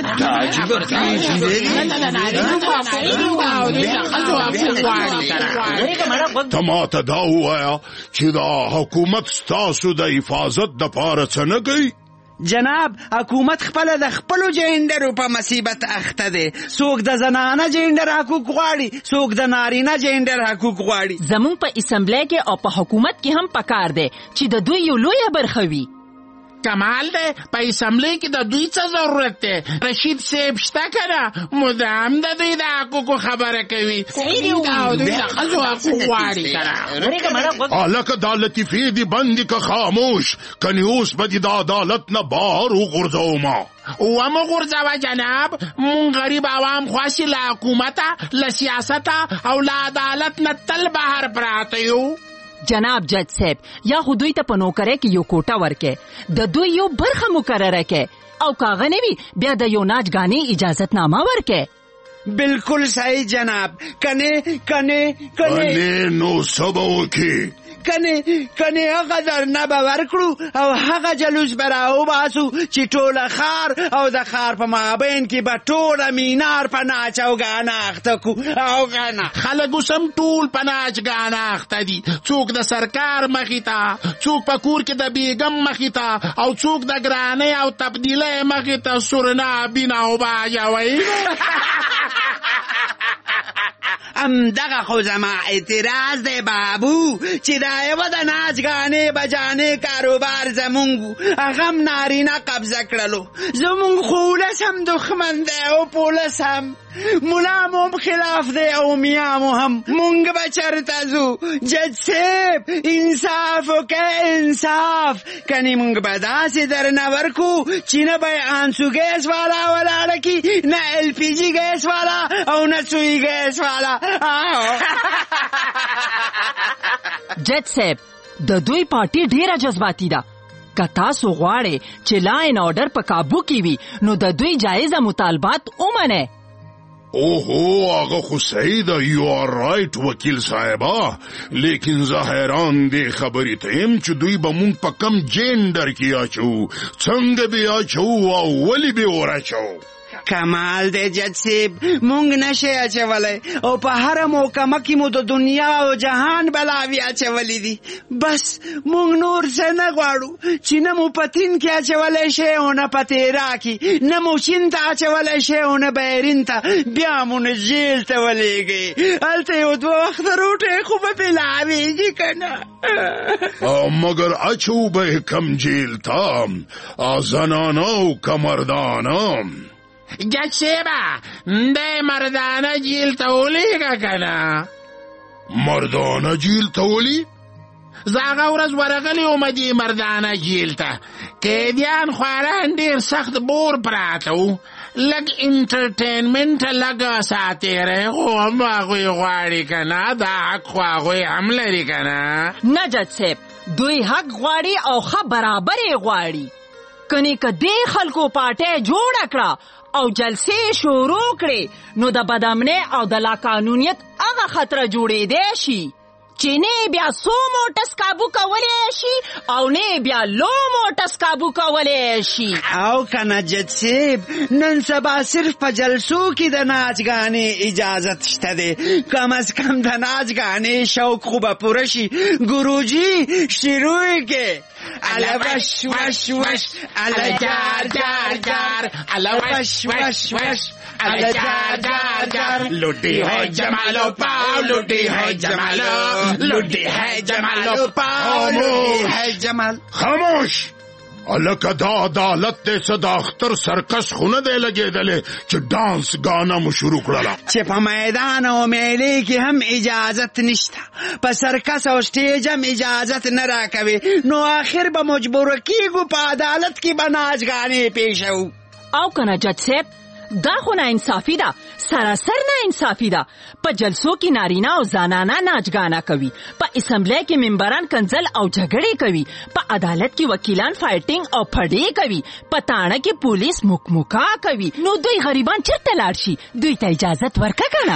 ته ماته دا ووایه چې دا حکومت ستاسو د حفاظت دپاره څه نه کوي؟ جناب حکومت خپله د خپلو جینډرو په مصیبت اخته دی. څوک د زنانه جینډر حقوق غواړي، څوک د نارینه جینډر حقوق غواړي. زمونږ په اسمبلی کې او په حکومت کې هم پکار دی چې د دوی یو لویه برخه وي. کمال دی په اسمبلی کې د دوی څه ضرورت دی؟ رشید صاحب شته که نه، مدام د دوی د حقوقو خبره کوي او دوی د ښځو حقوق غواړي که نه. هلکه دا لطیفې دې بندې که خاموش، کنې اوس به دې د عدالت نه بهر وغورځومه. ومو غورځوه جناب، مونږ غریب عوام خواسي له حکومته، له سیاسته او له عدالت نه تل بهر پراته یو. جناب جج صاحب یا خو دوی ته په نوکرۍ کې یو کوټه ورکې، د دوی یو برخه مقرره کې، او کاغه نه وي بیا د یو ناچګانې اجازت نامه ورکې. بالکل صحیح جناب. کنې نو څه به وکړي؟ کنې هغه درنه به ورکړو او هغه جلوس به راوباسو چې ټوله ښار او د ښار په مابین کې به ټوله مینار په ناچ او ګانه اخته کړو. او ګانه خلک اوس هم ټول په ناچ ګانه اخته دي، څوک د سرکار مخې ته، څوک په کور کې د بیګم مخې ته، او څوک د ګرانۍ او تبدیلۍ مخې ته سورنا بینا وباجوي. دغه خو زما اعتراض دی بابو چې دا یوه د ناچګانې بجانې کاروبار زمونږ هغه هم نارینه قبضه کړلو. زمونږ خو ولس هم دښمن دی او پولس هم، ملا مو هم خلاف دی او میا مو هم. مونږ به چرته ځو؟ جج صاحب انصاف وکړه، انصاف. کنې مونږ به داسې درنه ورکو چې نه به آنسو ګیس والا ولاړه کي، نه LPG ګیس والا او نه سوی ګیس والا. جج صاحب د دوی پارټي ډیره جذباتي ده. که تاسو غواړئ چې لاین آرډر په کابو کې وي نو د دوی جایزه مطالبات ومنئ. اوهو هغه خو صحیح ده، یو آر رایټ وکیل صاحبه، لیکن زه حیران دې خبرې ته یم چې دوی به مونږ په کم جینډر کې اچو، څنګه به اچو او ولې به ور اچو؟ کمال دی جج صاحب، مونږ نشي اچولی او په هره محکمه کې مو د دنیا او جهان بلاوي اچولی دي. بس مونږ نور څه نه غواړو چې نه مو په تین کې اچولی شي او نه په تیرا کې، نه مو چین ته اچولی شي او نه بحرین ته، بیا مو نه جیل ته ولېږئ. هلته یو 2 وخته روټۍ خو به پیلاوېږي که نه. مګر اچو به کم جیل ته، زنانه او که مردانه؟ جج صاحبه دی مردانه جیل ته ولیږه که نه؟ مردانه جیل ته ولي؟ زه هغه ورځ ورغلی وم دې مردانه جیل ته، قیدیان خواران ډېر سخت بور پراته وو، لږ انټرټینمنټ لږ ساتیری خو هم هغوی غواړي که نه، دا حق خو هغوی هم لري که نه؟ نه جج صاحب دوی حق غواړي او ښه برابر یې غواړي. کنې که دې خلکو پارټۍ جوړه کړه او جلسې شروع کړې نو د بدامنۍ او د لاقانونیت هغه خطره جوړېدی شي چې نه بیا سو موټس کابو کولی شي او نه بیا لو موټس کابو کولی شي. او کنه جج صاحب نن سبا صرف په جلسو کې د ناچګانې اجازت شته دی، کم از کم د ناچګانې شوق خو به پوره شي. ګروجي شروع کې الا وش وش وش الا جار جار جار الا وش وش وش الا جار جار جار لوٹی ہے جمالو پاؤ، لوٹی ہے جمالو، لوٹی ہے جمالو پاؤ، لوٹی ہے جمال. خاموش. الکه دا عدالت دی څه د اختر سرکس خو نه دی لګېدلی چې ډانس ګانا مو شروع کړله، چې په میدان او میلې کې هم اجازت نشته، په سرکس او سټیج هم اجازت نه راکوي، نو آخر به مجبوره کیږو په عدالت کې به ناچګانې پیښوو. او کنه جج صاحب دا خو نا انصافی ده، سراسر نا انصافی ده. په جلسو کې نارینه او زنانه ناچګانا کوي، په اسمبلی کې ممبران کنځل او جګړې کوي، په عدالت کې وکیلان فایټینګ او پړې کوي، په تاڼه کې پولیس مکمکا کوي. نو دوی غریبان چرته لاړ شي؟ دوی ته اجازت ورکړه کنه.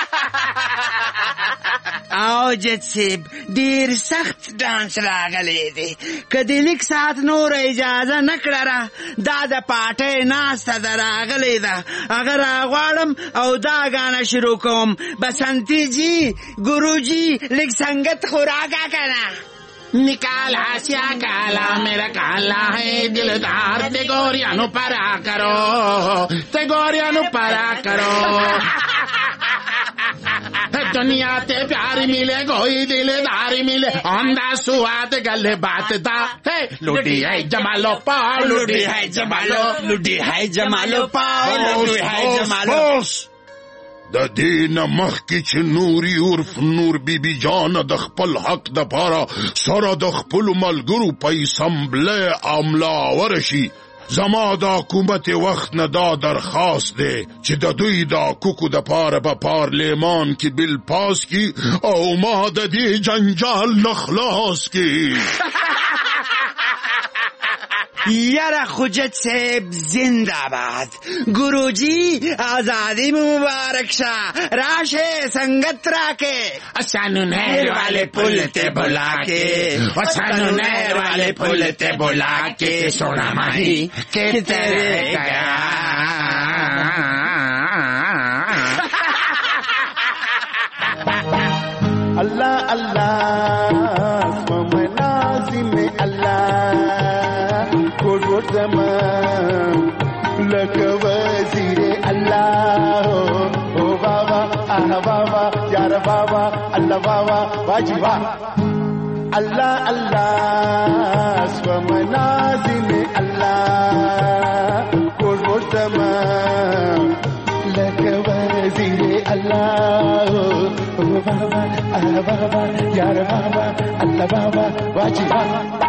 او جج صاحب ډیر سخت ډانس راغلی دی، که د لیک ساعت نور اجازه نه کړه را دا د پاټۍ ناسته ده راغلی ده، هغه راغواړم او دا ګانه شروع کوم. بسنتی جی گرو جی لیک سنگت خوراکا کنه. نکال ہاسیا کالا میرا کالا ہے دلدار تگوریانو پرا کرو، تگوریانو پرا کرو. دنیا تے پیاری ملے کوئی دلداری ملے آمدہ سواد گلے بات دا ہے. لوڈی ہے جمالو پاؤ، لوڈی ہے جمالو، لوڈی ہے جمالو پاؤ، لوڈی ہے جمالو. د دین مخکې چې نوري عرف نور بیبي جان د خپل حق د پاره سره د خپلو ملګرو په اسمبلی املا ورشي، زما د حکومت وخت نه دا درخواست دی چې د دوی د حقوقو د پاره په پارلیمان کې بل پاس کی او ما د دې جنجال نه خلاص کی. یاره خوجت صاحب زنده باد. گرو جی آزادی مبارک شاہ، راشه سنگت راکے. سانو نہر والے پل تے بلا کے، سانو نہر والے پل تے بلا کے، سونا ماہی کہ تیرے گیا. اللہ اللہ منازم اللہ کوٹ زمان لک وزیر اللہ او بابا آہ بابا یار بابا اللہ بابا واجی واہ. اللہ اللہ سو منازم اللہ کوٹ زمان لک وزیر اللہ او بابا آہ بابا یار بابا اللہ بابا واجی واہ.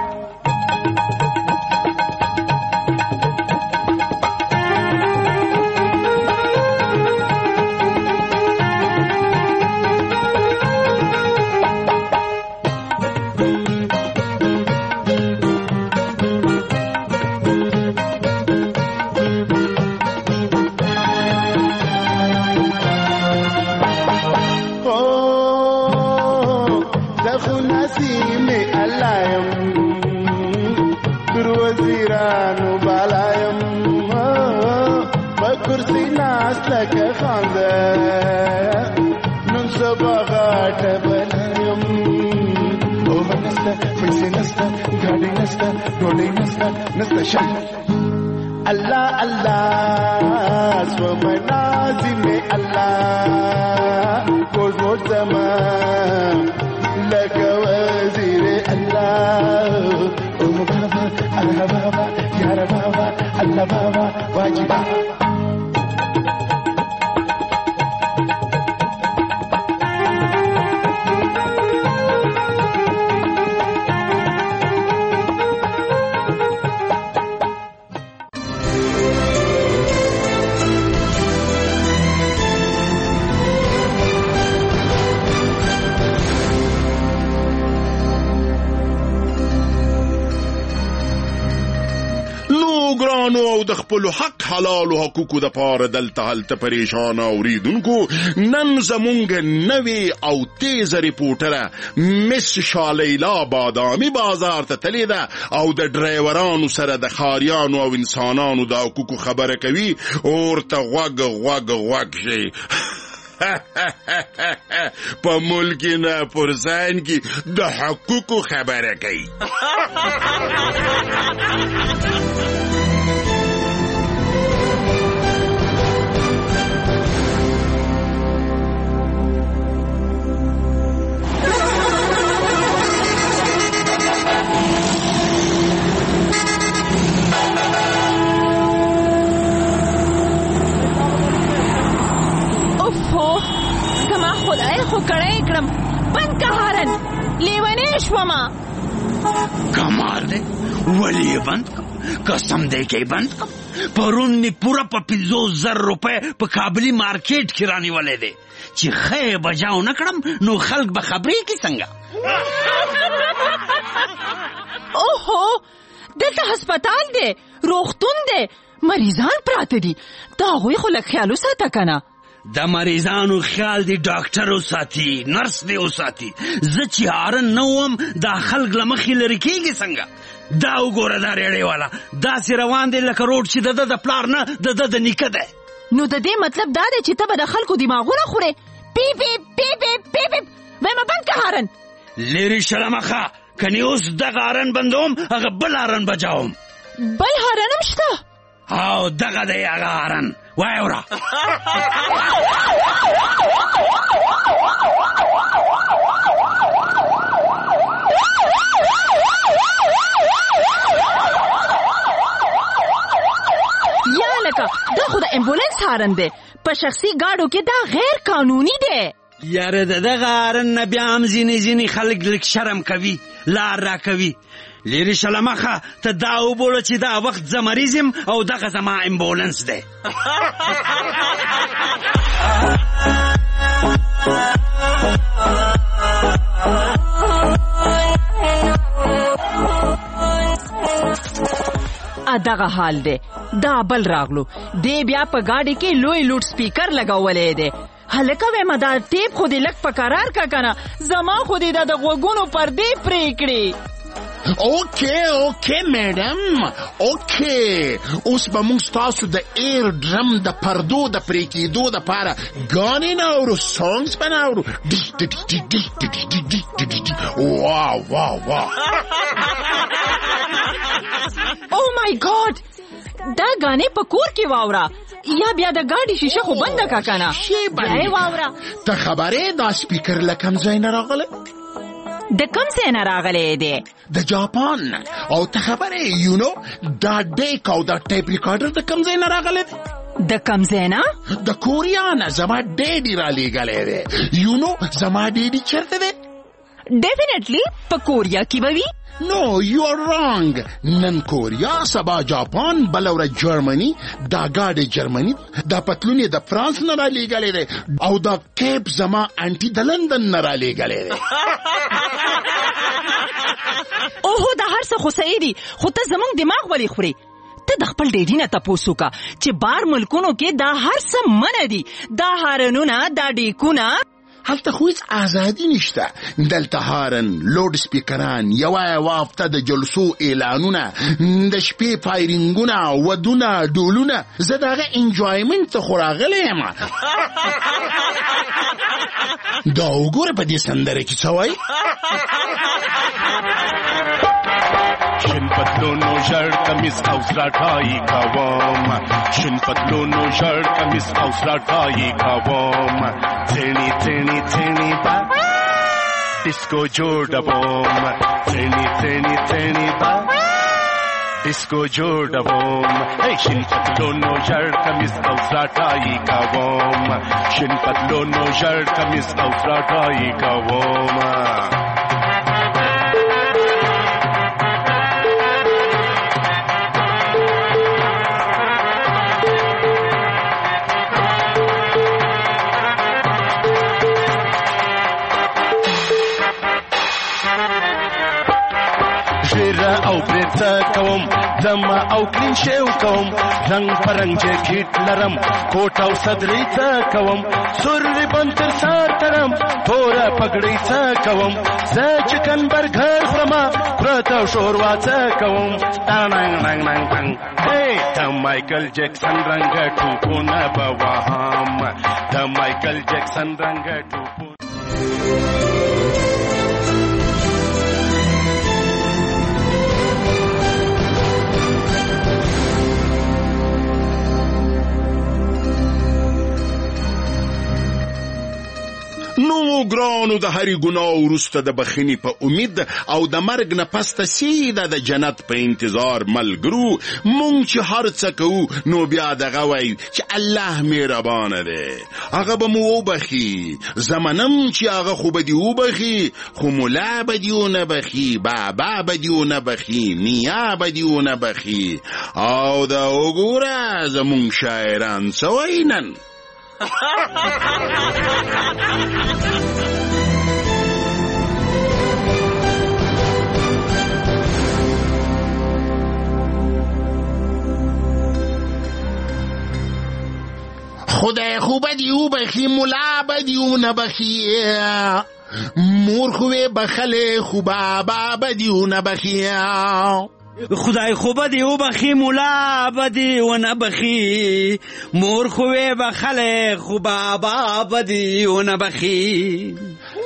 اللہ اللہ سو منازم اللہ کوٹ زمان لک وزیر اللہ او بابا اللہ بابا یار بابا اللہ بابا واجبہ. او د خپل حق حلال او حقوقو د پاره دلته هلته پریشان اوریدونکو، نن زمونږ نوی او تیز ریپورټره مس شالیلا بادامي بازار ته تللی ده او د ډرایورانو سره د ښاریانو او انسانانو د حقوقو خبره کوي. ورته غوږ غوږ غوږ شي. په ملک نه پرسان کې د حقوقو خبره کوي. خو کړای کړم بند که هارن لیونی شوما. کمال دی ولی بند کم قسم دی کې بند کم. پرون می پورا په 50,000 روپے په کابلی مارکیټ کې رانیولې دی چې خې بجاو نکړم نو خلک به خبرې کی څنګه. اوهو دلته هسپتال دی، روغتون دی، مریضان پراته دي، دا هغوی خو لږ خیال وساته کنه. د مریضانو خیال دی ډاکټر وساتي، نرس دی وساتي. زه چې هارن نه وم دا خلک له مخې لرې کېږي څنګه. دا وګوره دا ریړۍ والا داسې روان دی لکه روډ چې د پلار نه د نیکه دی. نو د دې مطلب دا دی چې ته به د خلکو دماغونه خورې. پی پی پی پی پی پی ویمه بند که هارن. لرې شه له مخه، کنی اوس دغه هارن بندوم هغه بل هارن بجاوم. بل هارن هم شته؟ او دغه دی هغه هارن. وای وره یا لکه دا خو د امبولانس هارن دی، په شخصي ګاډو کې دا غیر قانوني دی. یاره دغه هارن نه بیا هم ځینې خلک لږ شرم کوي، لار را کوي. لیرې شه له مخه ته دا وبوله چې دا وخت زه مریض یم او دغه زما امبولانس دی. دغه حال دی، دا بل راغلو دی بیا په ګاډي کې لوی لوډ سپیکر لګولی دی. هلکه ویمه دا ټیپ خو دې لږ په قرار که کنه، زما خو دې د غوږونو پردې پرې کړې. اوکې میډم، اوکې اوس به موږ ستاسو د ایر ډرم د پردو د پرې کېدو دپاره ګانې نه اورو، سانګز به نه اورو. واو واو واو. او مای ګاډ، دا غانې په کور کې واوره یا بیا د ګاډي شیشه خو بنده کا کنه. بیا یې واوره. ته خبرې دا سپیکر له کوم ځای نه راغلی؟ د کوم ځای نه راغلی دی؟ د جاپان نه. او ته خبرې یو نو دا ډیک او دا ټیپ ریکارډر د کوم ځای نه راغلی دی؟ د کوم ځای نه؟ د کوریا نه. زما ډیډي را لیږلی دی. یو نو زما ډیډي چېرته دی؟ ډیفینیټلی په کوریا کې به وي. No, you are wrong. نن کوریا، سبا جاپان، بله ورځ جرمني. دا ګاډی جرمني، دا پتلون یې د فرانس نه را لیږلی دی او دا کیپ زما انټي د لندن نه را لیږلی دی. اوهو دا هر څه خو صحیح دي، خو ته زموږ دماغ ولې خورې؟ ته د خپل ډیډي نه تپوس وکړه چې بار ملکونو کې دا هر څه منع دي. دا هارنونه، دا ډیکونه، هلته خو هیڅ ازادي نشته. دلته هارن، لوډ سپیکران، یوه هفته د جلسو اعلانونه، د شپې فایرینګونه، ودونه، ډولونه. زه د هغه انجوایمنټ ته خو راغلی یم. دا وګوره په دې سندره کې څه وایي. شن پتلونو ژړ کمیس او سراټایي کوم، شن پتلونو ژړ کمیس او سراټایي کوم، څېړني څېړني څېړني با ډیسکو جوړوم، څېړني څېړني څېړني با ډیسکو جوړوم. شن پتلونو ژړ کمیس او سراټایي کوم، شن پتلونو ژړ کمیس او سراټایي کوم. او برېڅه کوم، دمه او کلین شیو کوم، رنګ پرنګ جاکټ لرم، کوټ او صدرې څه کوم، سور ریبن تر سر ترم، توره پګړۍ څه کوم، زه چکن برګر خورمه، پرته شوروا څه کوم. ټانګ ننګ ننګ ننګ د مایکل جکسن رنګ ټوپونه به وهم، د مایکل جکسن رنګ ټوپونه. نو ګرانو د هرې ګناه وروسته د بخښنې په امید او د مرګ نه پسته سیده د جنت په انتظار ملګرو مونږ چې هر څه کوو نو بیا دغه وایو چې الله مهربانه دی هغه به مو وبخي زه منم چې هغه خو به دې وبخي خو ملا به دې ونه بخي بابا به دې ونه بخي میا به دې ونه بخي او دا وګوره زمونږ شاعران څه وایي نن خدای خوب دیو بخی ملا بدیو نبخی مور خوی بخل خوبا بدیو نبخی خدای خوب دیو بخی ملا بدیو نبخی مور خوی بخل خوبا بدیو نبخی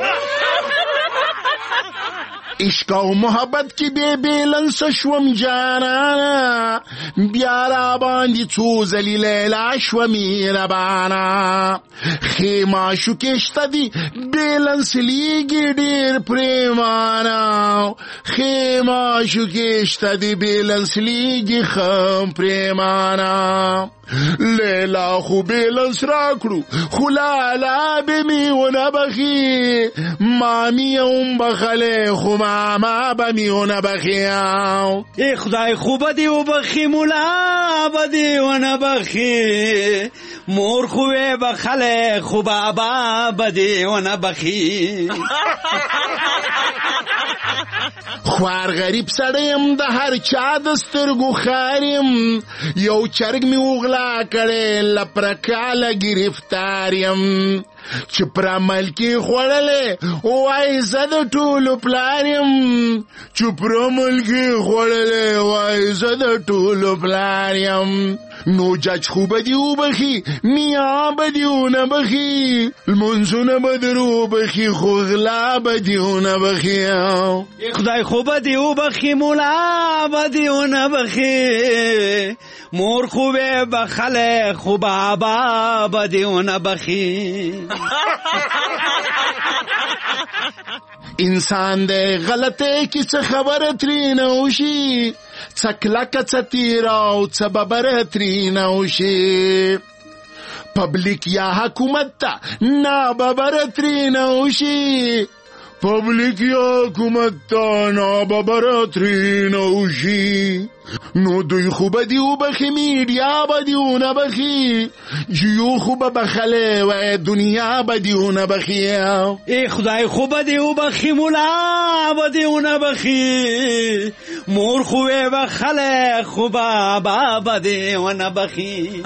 عشق او محبت کی بے بیلن سشوم جانا بیارا باندی چو زلی لیلا شومی ربانا خیما شکشتا دی بیلن سلیگی دیر پریمانا خیما شکشتا دی بیلن سلیگی خم پریمانا لیلا خو بیلنس راکڑو خلالا بمی و نبخی مامی ام بخله خو ماما بمی و نبخی ای خدای خوب دی و بخی ملا بدی و نبخی مور خوی بخله خو بابا بدی و نبخی خوار غریب سړیم د هر چا د سترګو خاریم یو چرګ می وغلا کړي لپرکاله گرفتاریم چې پر عمل کې خوړلې وای زه د ټولو پلاریم چې پر عمل کې خوړلې وای زه د ټولو پلاریم نو جج خوب دی وبخي میا بدیونه بخي المنزونه بدرو بخي خو غلا بدیونه بخي خدای خوب دی وبخي مولا بدیونه بخي مور خوبه بخله خو بابا بدیونه بخي انسان دې غلطه کی څه خبره ترې نه وشي څکلکه څه تیرا او څه ببره ترې نه وشي پبلیک یا حکومت ته نه ببره ترې نه وشي پبلیک یا حکومت ته نه ببره ترې نه وشي نو دوی خوب دی وبخي میډیا بدیونه بخي جیو خوب بخله و دنیا بدیونه بخي ای خدای خوب دی وبخي مولا بدیونه بخي مور خوې بخله خو بابا بدیونه بخي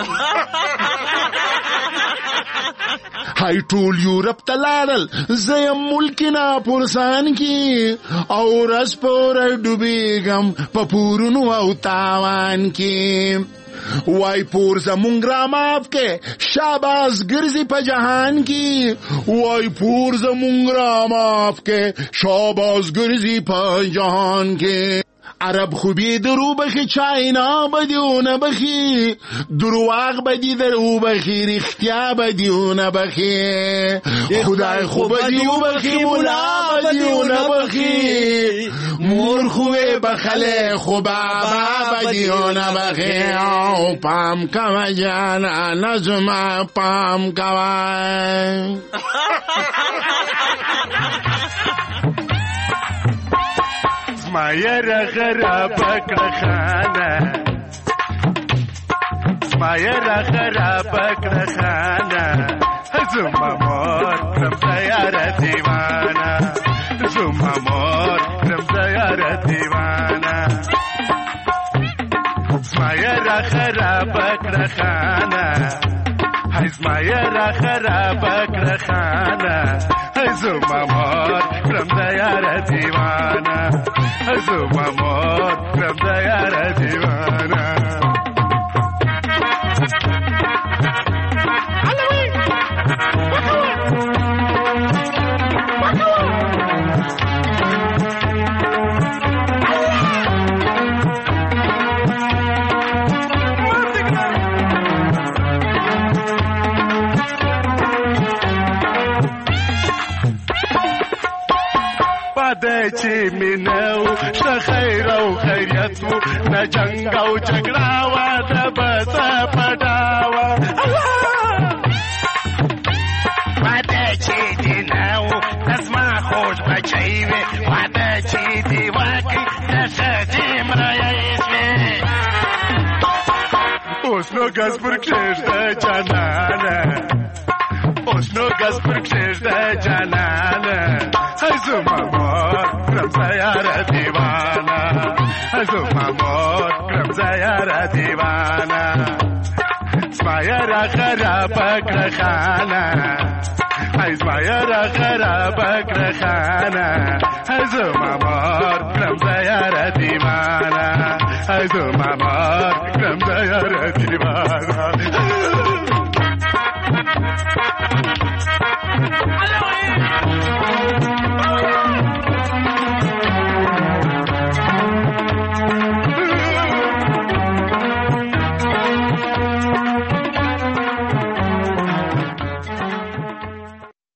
هاي ټول یورپ ته لاړل زه ملک نه پرسان کی او رس پور ډوبېږم په پورونو او تاوان کی وای پور زمونږ را معاف کې شاباز ګرځي په جهان کی وای پور زمونږ را معاف کې شاباز ګرځي په جهان کی عرب خوبی درو بخی چاینا بدیونه بخی درواغ بدی درو بخی رختیا بدیونه بخی خدای خوب دیو بخی مولا بدیونه بخی مور خوبی بخله خوب بابا بدیونه بخی پام کوا جانا نظم پام کوا مایر خراب کړه خانه مایر خراب کړه خانه زما مور کرم تیار دیوانا زما مور کرم تیار دیوانا مایر خراب کړه خانه مایر خراب کړه خانه زما مور کرم تیار دیوانا زما مور کرم تیار دیوانا خدای چې مینو ش خیر او خیریت وو نه جنگ او جګړه وا د بس پډاوا خدای چې دینو تسما خوش بچي وي خدای چې دی واکي تاسو مرایې اوس نو ګس پر کښې جانانه اوس نو ګس پر کښې جانانه هاي زما مور کړم یار دیوانه هاي زما مور کړم یار دیوانه زما یار خراب کړه خانه هاي زما یار خراب کړه